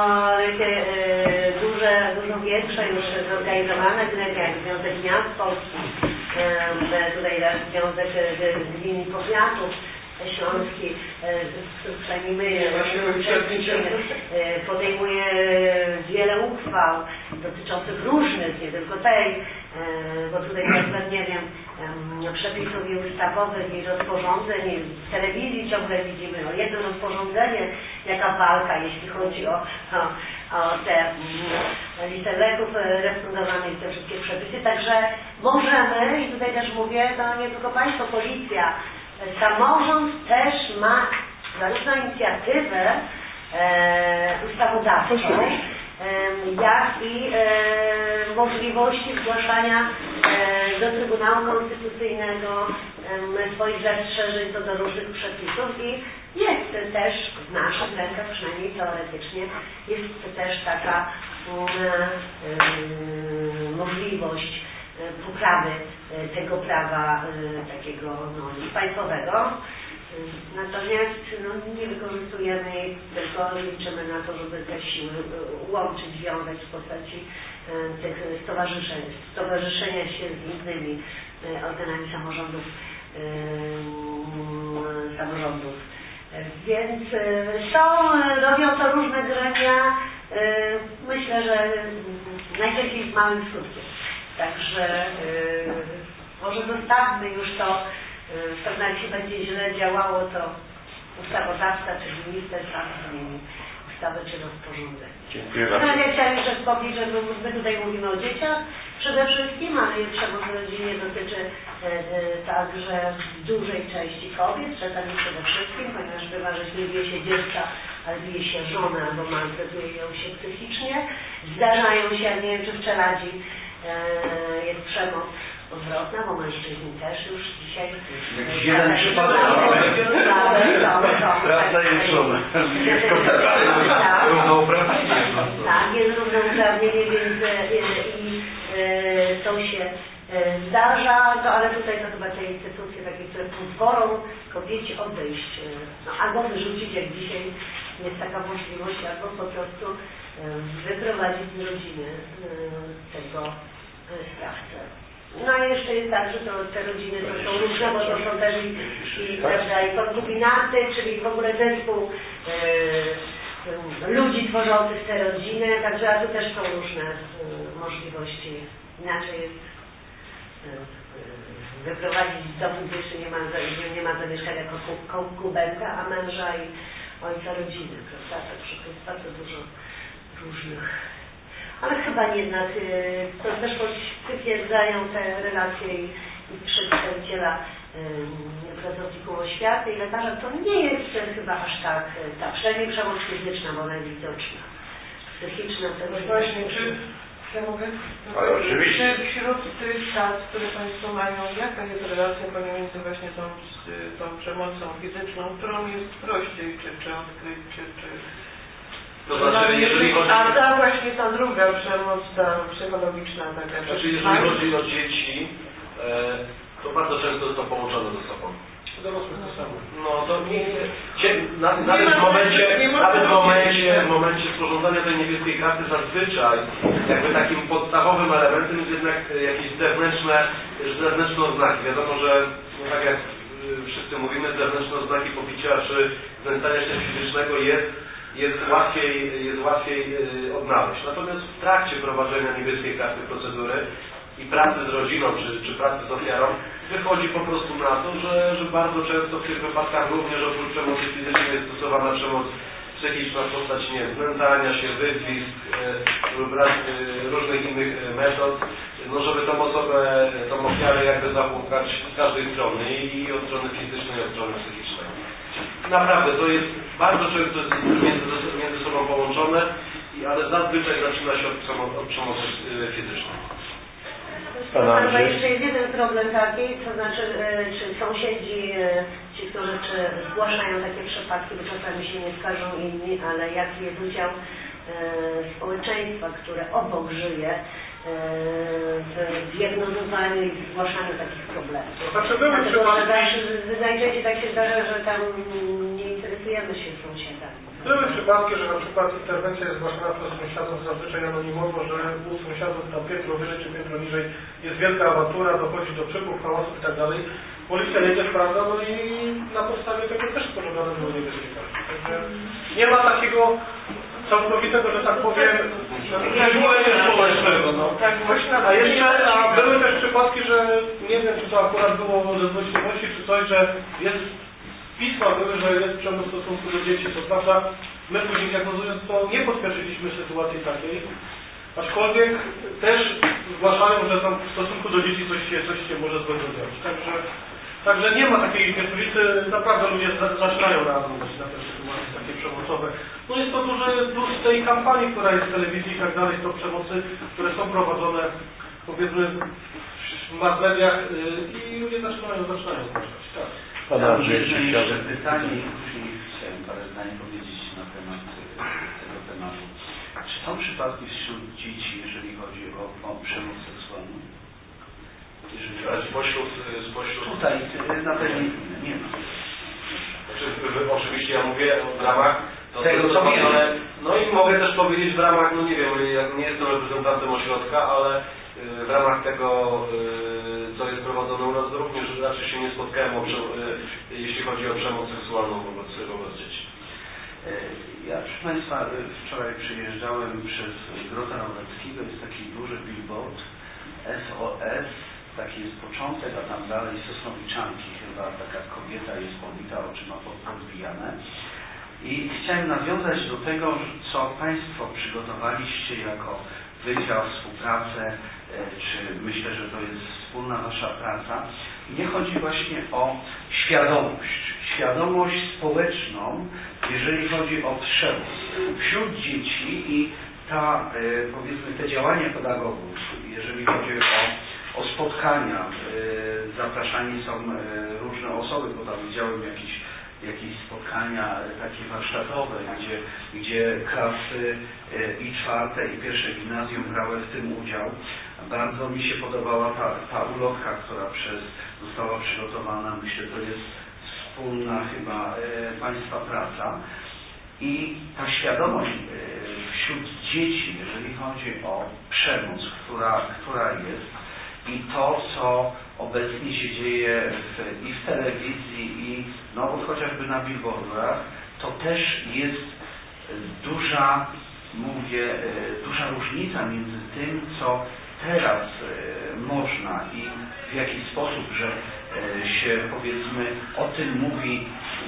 dużo większe już zorganizowane gremia, jak Związek Miast Polskich, tutaj Związek Gmin i Powiatów Śląski, przynajmniej my podejmuje wiele uchwał dotyczących różnych, nie tylko tej, bo tutaj nie wiem, przepisów i ustawowych i rozporządzeń, w telewizji ciągle widzimy jedno rozporządzenie, jaka walka, jeśli chodzi o te listę leków refundowanych, te wszystkie przepisy, także możemy, i tutaj też mówię, to nie tylko Państwo, Policja, samorząd też ma zarówno inicjatywę ustawodawczą, jak i możliwości zgłaszania do Trybunału Konstytucyjnego swoich zastrzeżeń co do różnych przepisów i jest też w naszych rękach, przynajmniej teoretycznie, jest też taka możliwość poprawy tego prawa takiego państwowego. Natomiast nie wykorzystujemy jej, tylko liczymy na to, żeby te siły łączyć, wiązać w postaci tych stowarzyszeń, stowarzyszenia się z innymi organami samorządów. Więc robią to różne gremia, myślę, że najczęściej z małym skutkiem. Także może zostawmy już to, w pewnym razie będzie źle działało, to ustawodawca czy minister sam zmieni ustawę czy rozporządzenie. Dziękuję bardzo. Ja chciałam jeszcze wspomnieć, że my tutaj mówimy o dzieciach przede wszystkim, ale przemoc w rodzinie dotyczy także w dużej części kobiet, czasami przede wszystkim, ponieważ bywa, że nie bije się dziecka, ale bije się żona, albo maltretuje ją się psychicznie. Zdarzają się, ja nie wiem czy w Czeladzi jest przemoc odwrotna, bo mężczyźni też już dzisiaj... Jakiś jeden przypadek, prawda jest żona. Równouprawnienie. Tak, jest równouprawnienie, więc to się zdarza, ale tutaj to chyba te instytucje takie, które pozwolą kobiecie odejść, albo wyrzucić, jak dzisiaj jest taka możliwość, albo po prostu wyprowadzić z rodziny tego sprawcę. No i jeszcze jest tak, że te rodziny to są różne, bo to są też i konkubinaty, czyli w ogóle zespół ludzi tworzących te rodziny, także tu też są różne możliwości. Inaczej jest wyprowadzić z domu, gdzie jeszcze nie ma zamieszkania jako konkubenka, a męża i ojca rodziny, prawda? Tak wszystko jest bardzo dużo różnych. Ale chyba jednak to też potwierdzają te relacje i przedstawiciela pracowników oświaty i lekarza, to nie jest chyba aż tak, przynajmniej przemoc fizyczna, bo ona jest widoczna. Psychiczna to no właśnie, czy ja mogę? Ale oczywiście. Czy wśród tych kas, które Państwo mają, jaka jest relacja pomiędzy właśnie tą przemocą fizyczną, którą jest prościej, czy odkryć, czy... To znaczy, jeżeli chodzi... A ta właśnie ta druga przemoc, ta psychologiczna taka... Znaczy, jeżeli chodzi o dzieci, to bardzo często jest to połączone ze sobą. Dorosłych to samo. No to w momencie sporządzania tej niebieskiej karty zazwyczaj jakby takim podstawowym elementem jest jednak jakieś zewnętrzne oznaki. Wiadomo, że no tak jak wszyscy mówimy, zewnętrzne oznaki pobicia czy znęcania się fizycznego jest łatwiej odnaleźć. Natomiast w trakcie prowadzenia niebieskiej karty procedury i pracy z rodziną, czy pracy z ofiarą, wychodzi po prostu na to, że bardzo często w tych wypadkach również oprócz przemocy fizycznej jest stosowana przemoc psychiczna w postaci znęcania się, wyzwisk lub różnych innych metod, no żeby tą osobę, tą ofiarę jakby zapłukać z każdej strony, i od strony fizycznej, i od strony psychicznej. Naprawdę, to jest bardzo często między sobą połączone, ale zazwyczaj zaczyna się od przemocy fizycznej. Chyba jeszcze jest jeden problem taki, to znaczy, czy sąsiedzi, ci, którzy zgłaszają takie przypadki, bo czasami się nie skarżą inni, ale jaki jest udział społeczeństwa, które obok żyje, w diagnozowaniu i zgłaszaniu takich problemów. Najczęściej tak się zdarza, że tam nie interesujemy się sąsiadami. Były przypadki, że na przykład interwencja jest zgłaszana przez sąsiadów zazwyczaj anonimowo, że u sąsiadów tam piętro wyżej czy piętro niżej jest wielka awantura, dochodzi do krzyków, hałasów i tak dalej. Policja jedzie, sprawdza, no i na podstawie tego też sporządzone były niebezpieczeństwo. Także nie ma takiego całkowitego, że tak powiem, regulenia społecznego. No. A były też przypadki, że nie wiem, czy to akurat było ze złośliwości, czy coś, że jest pisma były, że jest przemoc w stosunku do dzieci. Co prawda, my później diagnozując to nie potwierdziliśmy sytuacji takiej, aczkolwiek też zgłaszają, że tam w stosunku do dzieci coś się może złego dziać. Także nie ma takiej różnicy, naprawdę ludzie zaczynają reagować na te sytuacje takie przemocowe. No jest to duży plus tej kampanii, która jest w telewizji i tak dalej, to przemocy, które są prowadzone, powiedzmy, w mass mediach i ludzie zaczynają zgłaszać. Tak. Mam jeszcze pytanie i później chciałem parę zdań powiedzieć na temat tego tematu. Czy są przypadki wśród dzieci, jeżeli chodzi o przemoc seksualną? Tutaj na pewno nie ma. Znaczy, oczywiście ja mówię w ramach tego, co wiem. No i mogę też powiedzieć w ramach, no nie wiem, ja nie jestem reprezentantem ośrodka, ale w ramach tego, co jest prowadzone u nas, również raczej się nie spotkałem, jeśli chodzi o przemoc seksualną wobec dzieci. Ja, proszę Państwa, wczoraj przyjeżdżałem przez Grota Roweckiego, jest taki duży billboard SOS, taki jest początek, a tam dalej Sosnowiczanki, chyba taka kobieta jest pobita, oczy ma podbijane. I chciałem nawiązać do tego, co Państwo przygotowaliście jako Wydział, współpracę, czy myślę, że to jest wspólna Wasza praca. Nie chodzi właśnie o świadomość społeczną, jeżeli chodzi o przemoc wśród dzieci i powiedzmy te działania pedagogów, jeżeli chodzi o spotkania, zapraszani są różne osoby, bo tam widziałem jakieś spotkania takie warsztatowe, gdzie klasy i czwarte i pierwsze gimnazjum brały w tym udział. Bardzo mi się podobała ta ulotka, która została przygotowana. Myślę, to jest wspólna chyba Państwa praca. I ta świadomość wśród dzieci, jeżeli chodzi o przemoc, która jest, i to, co obecnie się dzieje i w telewizji, i chociażby na billboardach, to też jest duża różnica między tym, co teraz można i w jaki sposób, że się powiedzmy o tym mówi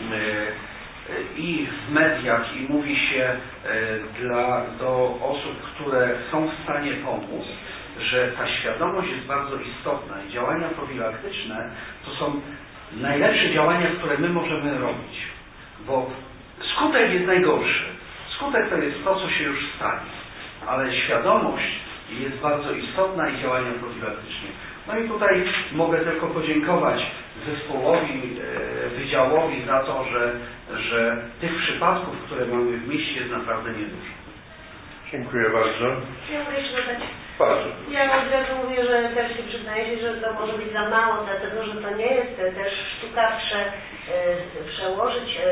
i w mediach, i mówi się do osób, które są w stanie pomóc, że ta świadomość jest bardzo istotna i działania profilaktyczne to są najlepsze działania, które my możemy robić, bo skutek jest najgorszy. Skutek to jest to, co się już stanie, ale świadomość jest bardzo istotna i działania profilaktycznie. No i tutaj mogę tylko podziękować zespołowi, wydziałowi za to, że tych przypadków, które mamy w mieście, jest naprawdę niedużo. Dziękuję bardzo. Ja mogę jeszcze dodać. Bardzo. Ja od razu mówię, że też się przyznaję się, że to może być za mało, dlatego że to nie jest też sztuka przełożyć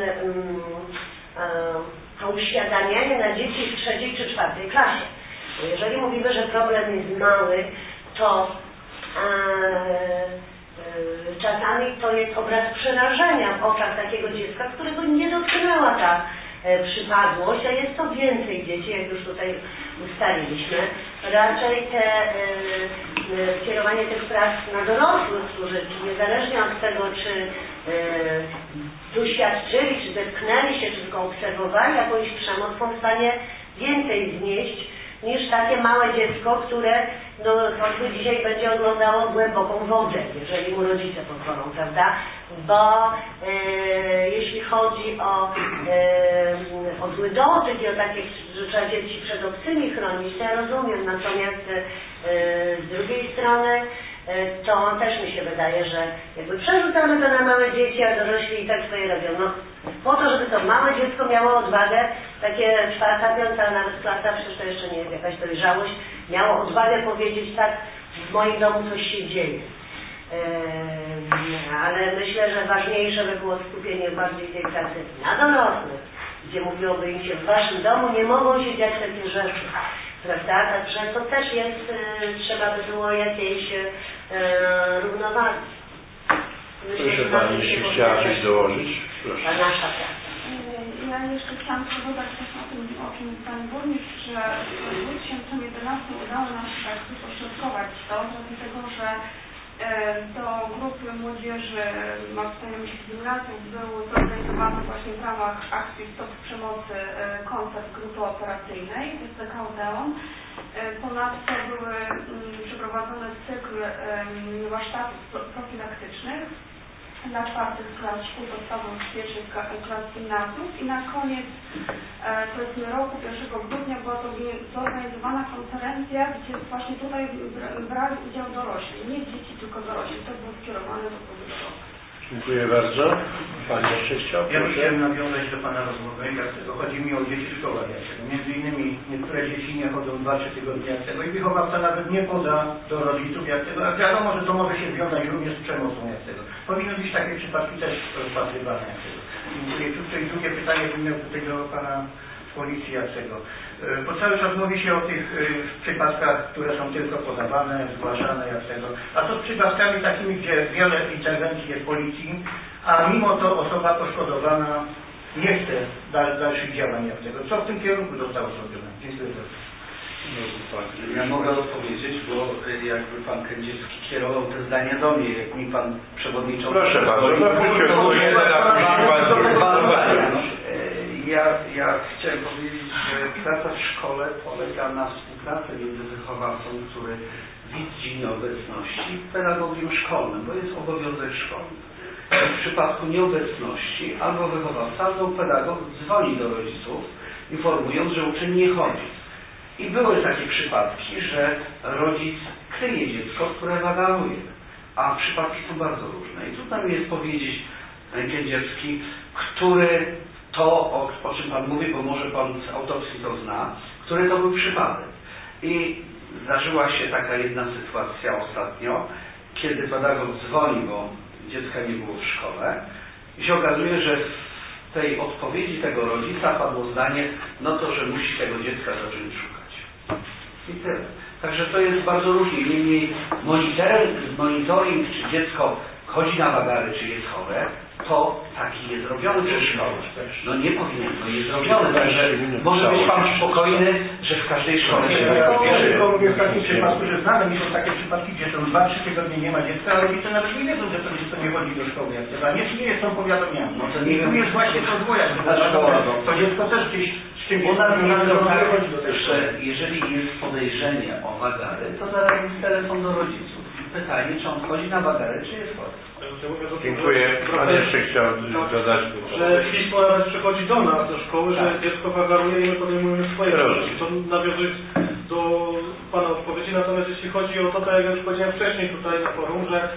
to uświadamianie na dzieci w 3. czy 4. klasie. Bo jeżeli mówimy, że problem jest mały, to czasami to jest obraz przerażenia w oczach takiego dziecka, którego nie dotknęła ta przypadłość, a jest to więcej dzieci, jak już tutaj ustaliliśmy. Raczej kierowanie tych prac na dorosłych, którzy niezależnie od tego, czy doświadczyli, czy zetknęli się, czy tylko obserwowali jakąś przemoc, są w stanie więcej znieść niż takie małe dziecko, które choćby dzisiaj będzie oglądało głęboką wodę, jeżeli mu rodzice pozwolą, prawda? Bo jeśli chodzi o zły dotyk i o takie, że trzeba dzieci przed obcymi chronić, to ja rozumiem, natomiast z drugiej strony to też mi się wydaje, że jakby przerzucamy to na małe dzieci, a dorośli i tak swoje robią. No, po to, żeby to małe dziecko miało odwagę, takie 4., 5., nawet klasa, przecież to jeszcze nie jest jakaś dojrzałość, miało odwagę powiedzieć tak, w moim domu coś się dzieje. Ale myślę, że ważniejsze by było skupienie bardziej tej pracy na dorosłych, gdzie mówiłoby im się, w waszym domu nie mogą się dziać takie rzeczy, prawda? Także to też jest, trzeba by było jakiejś równowagi. Proszę Pani, jeśli chciała coś dołożyć, proszę. Nasza praca. Ja jeszcze chciałam dodać też o czym Pani Burmistrz, że w 2011 udało nam się tak pośrodkować to, dlatego że do grupy młodzieży mających gimnazjów był zorganizowany właśnie w ramach akcji Stop Przemocy koncert grupy operacyjnej SDK Odeon. Ponadto były przeprowadzone cykl warsztatów profilaktycznych dla 4. klas szkół podstawowych, pierwszych klas gimnazjów i na koniec powiedzmy roku, 1 grudnia była to zorganizowana konferencja, gdzie właśnie tutaj brali udział dorośli, nie dzieci, tylko dorośli. To było skierowane do dorosłych. Dziękuję bardzo. Pani jeszcze chciał? Ja chciałem nawiązać do Pana rozmowy, jak tego chodzi mi o dzieci w szkołach. Między innymi niektóre dzieci nie chodzą 2-3 tygodnie jak tego i wychowawca nawet nie poda do rodziców jak tego, a wiadomo, że to może się wiązać również z przemocą jak tego. Powinny być takie przypadki też rozpatrywane jak tego. Dziękuję. I drugie pytanie bym miał tutaj do Pana z policji jak tego. Bo cały czas mówi się o tych przypadkach, które są tylko podawane, zgłaszane jak tego. A co z przypadkami takimi, gdzie wiele interwencji jest policji, a mimo to osoba poszkodowana nie chce dalszych działań jak tego. Co w tym kierunku zostało zrobione? Dziękuję bardzo. Ja mogę odpowiedzieć, bo jakby Pan Kędzierski kierował te zdania do mnie, jak mi Pan Przewodniczący... Proszę bardzo, Ja chciałem powiedzieć, że praca w szkole polega na współpracy między wychowawcą, który widzi nieobecności, pedagogiem szkolnym, bo jest obowiązek szkolny. W przypadku nieobecności albo wychowawca, albo pedagog dzwoni do rodziców, informując, że uczeń nie chodzi. I były takie przypadki, że rodzic kryje dziecko, które wagaruje, a przypadki są bardzo różne. I trudno mi jest powiedzieć, Kędzierski, który to, o czym Pan mówi, bo może Pan z autopsji to zna, który to był przypadek. I zdarzyła się taka jedna sytuacja ostatnio, kiedy pedagog dzwoni, bo dziecka nie było w szkole i się okazuje, że w tej odpowiedzi tego rodzica padło zdanie, no to, że musi tego dziecka zacząć szukać. I tyle. Także to jest bardzo różnie. Niemniej monitoring, czy dziecko chodzi na wagary, czy jest chore, to taki jest robiony przez szkołę. No nie powinien, no jest robiony, także może być Pan spokojny, że w każdej szkole się Ja tylko mówię w takim przypadku, że znane mi są takie przypadki, gdzie są 2-3 tygodnie nie ma dziecka, a rodzice nawet nie wiedzą, że to dziecko nie chodzi do szkoły. A nie są powiadomione. No to nie tu jest właśnie to dwoje. To dziecko też gdzieś z czymś jest związane, że jeżeli jest podejrzenie o wagary, to zaraz telefon do rodziców. Pytanie, czy on chodzi na wagary, czy jest chory. Dziękuję. Pan jeszcze chciał dodać. Że pismo nawet przychodzi do nas, do szkoły, że dziecko wagaruje i my podejmujemy swoje decyzje. To nawiązuje do Pana odpowiedzi. Natomiast jeśli chodzi o to, tak jak już powiedziałem wcześniej tutaj na forum, że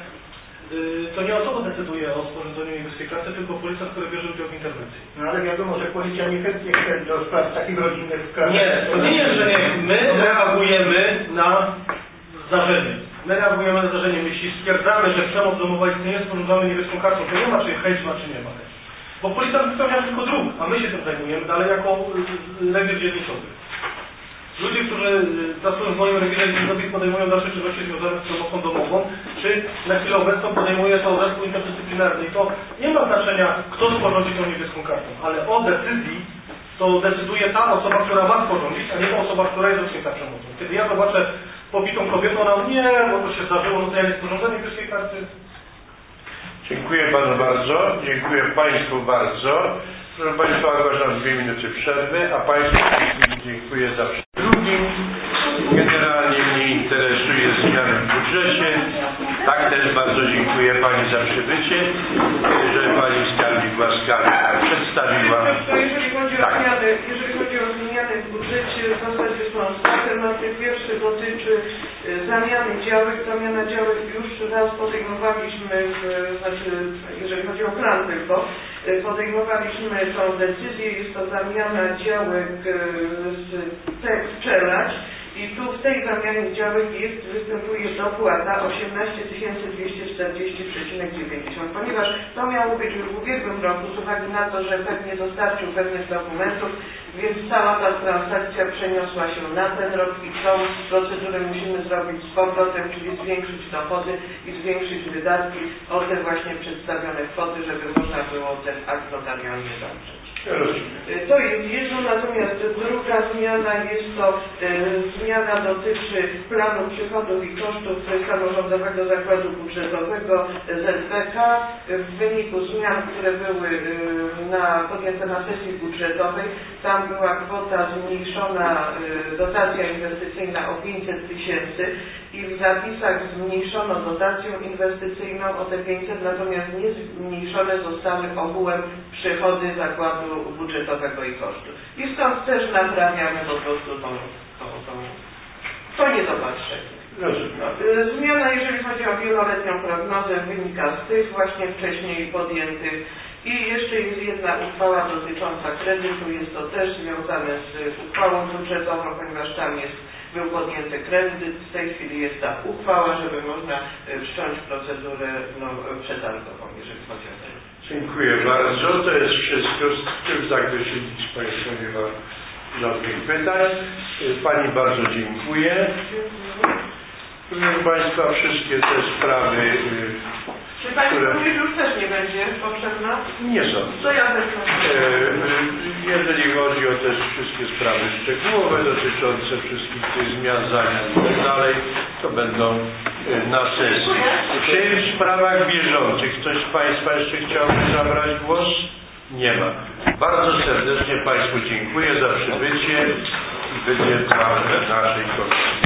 to nie osoba decyduje o sporządzeniu niebieskiej karty, tylko policja, który bierze udział w interwencji. No ale wiadomo, że policja niechętnie chce do spraw takich rodzinnych spraw. Nie, to nie jest, że nie. My reagujemy na zdarzenie. My reagujemy na zdarzenie. Jeśli stwierdzamy, że przemoc domowa istnieje, sporządzamy niebieską kartą, to nie ma, czy chęć ma, czy nie ma. Bo policja wypełnia tylko dróg, a my się tym zajmujemy dalej jako rewir dzielnicowy. Ludzie, którzy pracują w moim rewirze dzielnicowym, podejmują dalsze czynności związane z przemocą domową, czy na chwilę obecną podejmuje to zespół interdyscyplinarny. I to nie ma znaczenia, kto sporządzi tą niebieską kartą, ale o decyzji to decyduje ta osoba, która ma sporządzić, a nie ta osoba, która jest dotknięta przemocą. Kiedy ja zobaczę pobitą kobietą, ona mówi, nie, bo to się zdarzyło, no to jest sporządzenie pierwszej karty. Dziękuję Panu bardzo, dziękuję Państwu bardzo. Proszę Państwa, ogłaszam 2 minuty przerwy, a Państwu dziękuję za drugim. Generalnie mnie interesuje zmiany w budżecie. Tak też bardzo dziękuję Pani za przybycie, że Pani skarbnik łaskawie przedstawiła. Jeżeli chodzi o zmiany w budżecie, w zasadzie są 2 tematy. Pierwszy dotyczy zamiany działek. Zamiana działek już raz podejmowaliśmy, jeżeli chodzi o plan tylko, podejmowaliśmy tą decyzję. Jest to zamiana działek z Czelać. I tu w tej zamianie działek występuje dopłata 18 240,90, ponieważ to miało być już w ubiegłym roku z uwagi na to, że pewnie dostarczył pewnych dokumentów, więc cała ta transakcja przeniosła się na ten rok i tą procedurę musimy zrobić z powrotem, czyli zwiększyć dochody i zwiększyć wydatki o te właśnie przedstawione kwoty, żeby można było ten akt notarialny zawrzeć. To jest jedno, natomiast druga zmiana jest to zmiana dotyczy planu przychodów i kosztów Samorządowego Zakładu Budżetowego ZBK. W wyniku zmian, które były podjęte na sesji budżetowej, tam była kwota zmniejszona, dotacja inwestycyjna o 500 000 i w zapisach zmniejszono dotację inwestycyjną o te 500, natomiast nie zmniejszone zostały ogółem przychody Zakładu Budżetowego i kosztów. I stąd też naprawiamy po prostu to niedopatrzenie. Zmiana, jeżeli chodzi o wieloletnią prognozę, wynika z tych właśnie wcześniej podjętych. I jeszcze jest jedna uchwała dotycząca kredytu. Jest to też związane z uchwałą budżetową, ponieważ tam był podjęty kredyt. W tej chwili jest ta uchwała, żeby można wszcząć procedurę przetargową, jeżeli chodzi o to. Dziękuję bardzo. To jest wszystko. W tym zakresie nic Państwo nie ma żadnych pytań. Pani bardzo dziękuję. Proszę Państwa, wszystkie te sprawy, Czy Pani również już też nie będzie potrzebna? Nie są. To ja też jeżeli chodzi o te wszystkie sprawy szczegółowe dotyczące wszystkich tych zmian, zamian i tak dalej, to będą na sesji. Czy w sprawach bieżących ktoś z Państwa jeszcze chciałby zabrać głos? Nie ma. Bardzo serdecznie Państwu dziękuję za przybycie i będzie dla naszej komisji.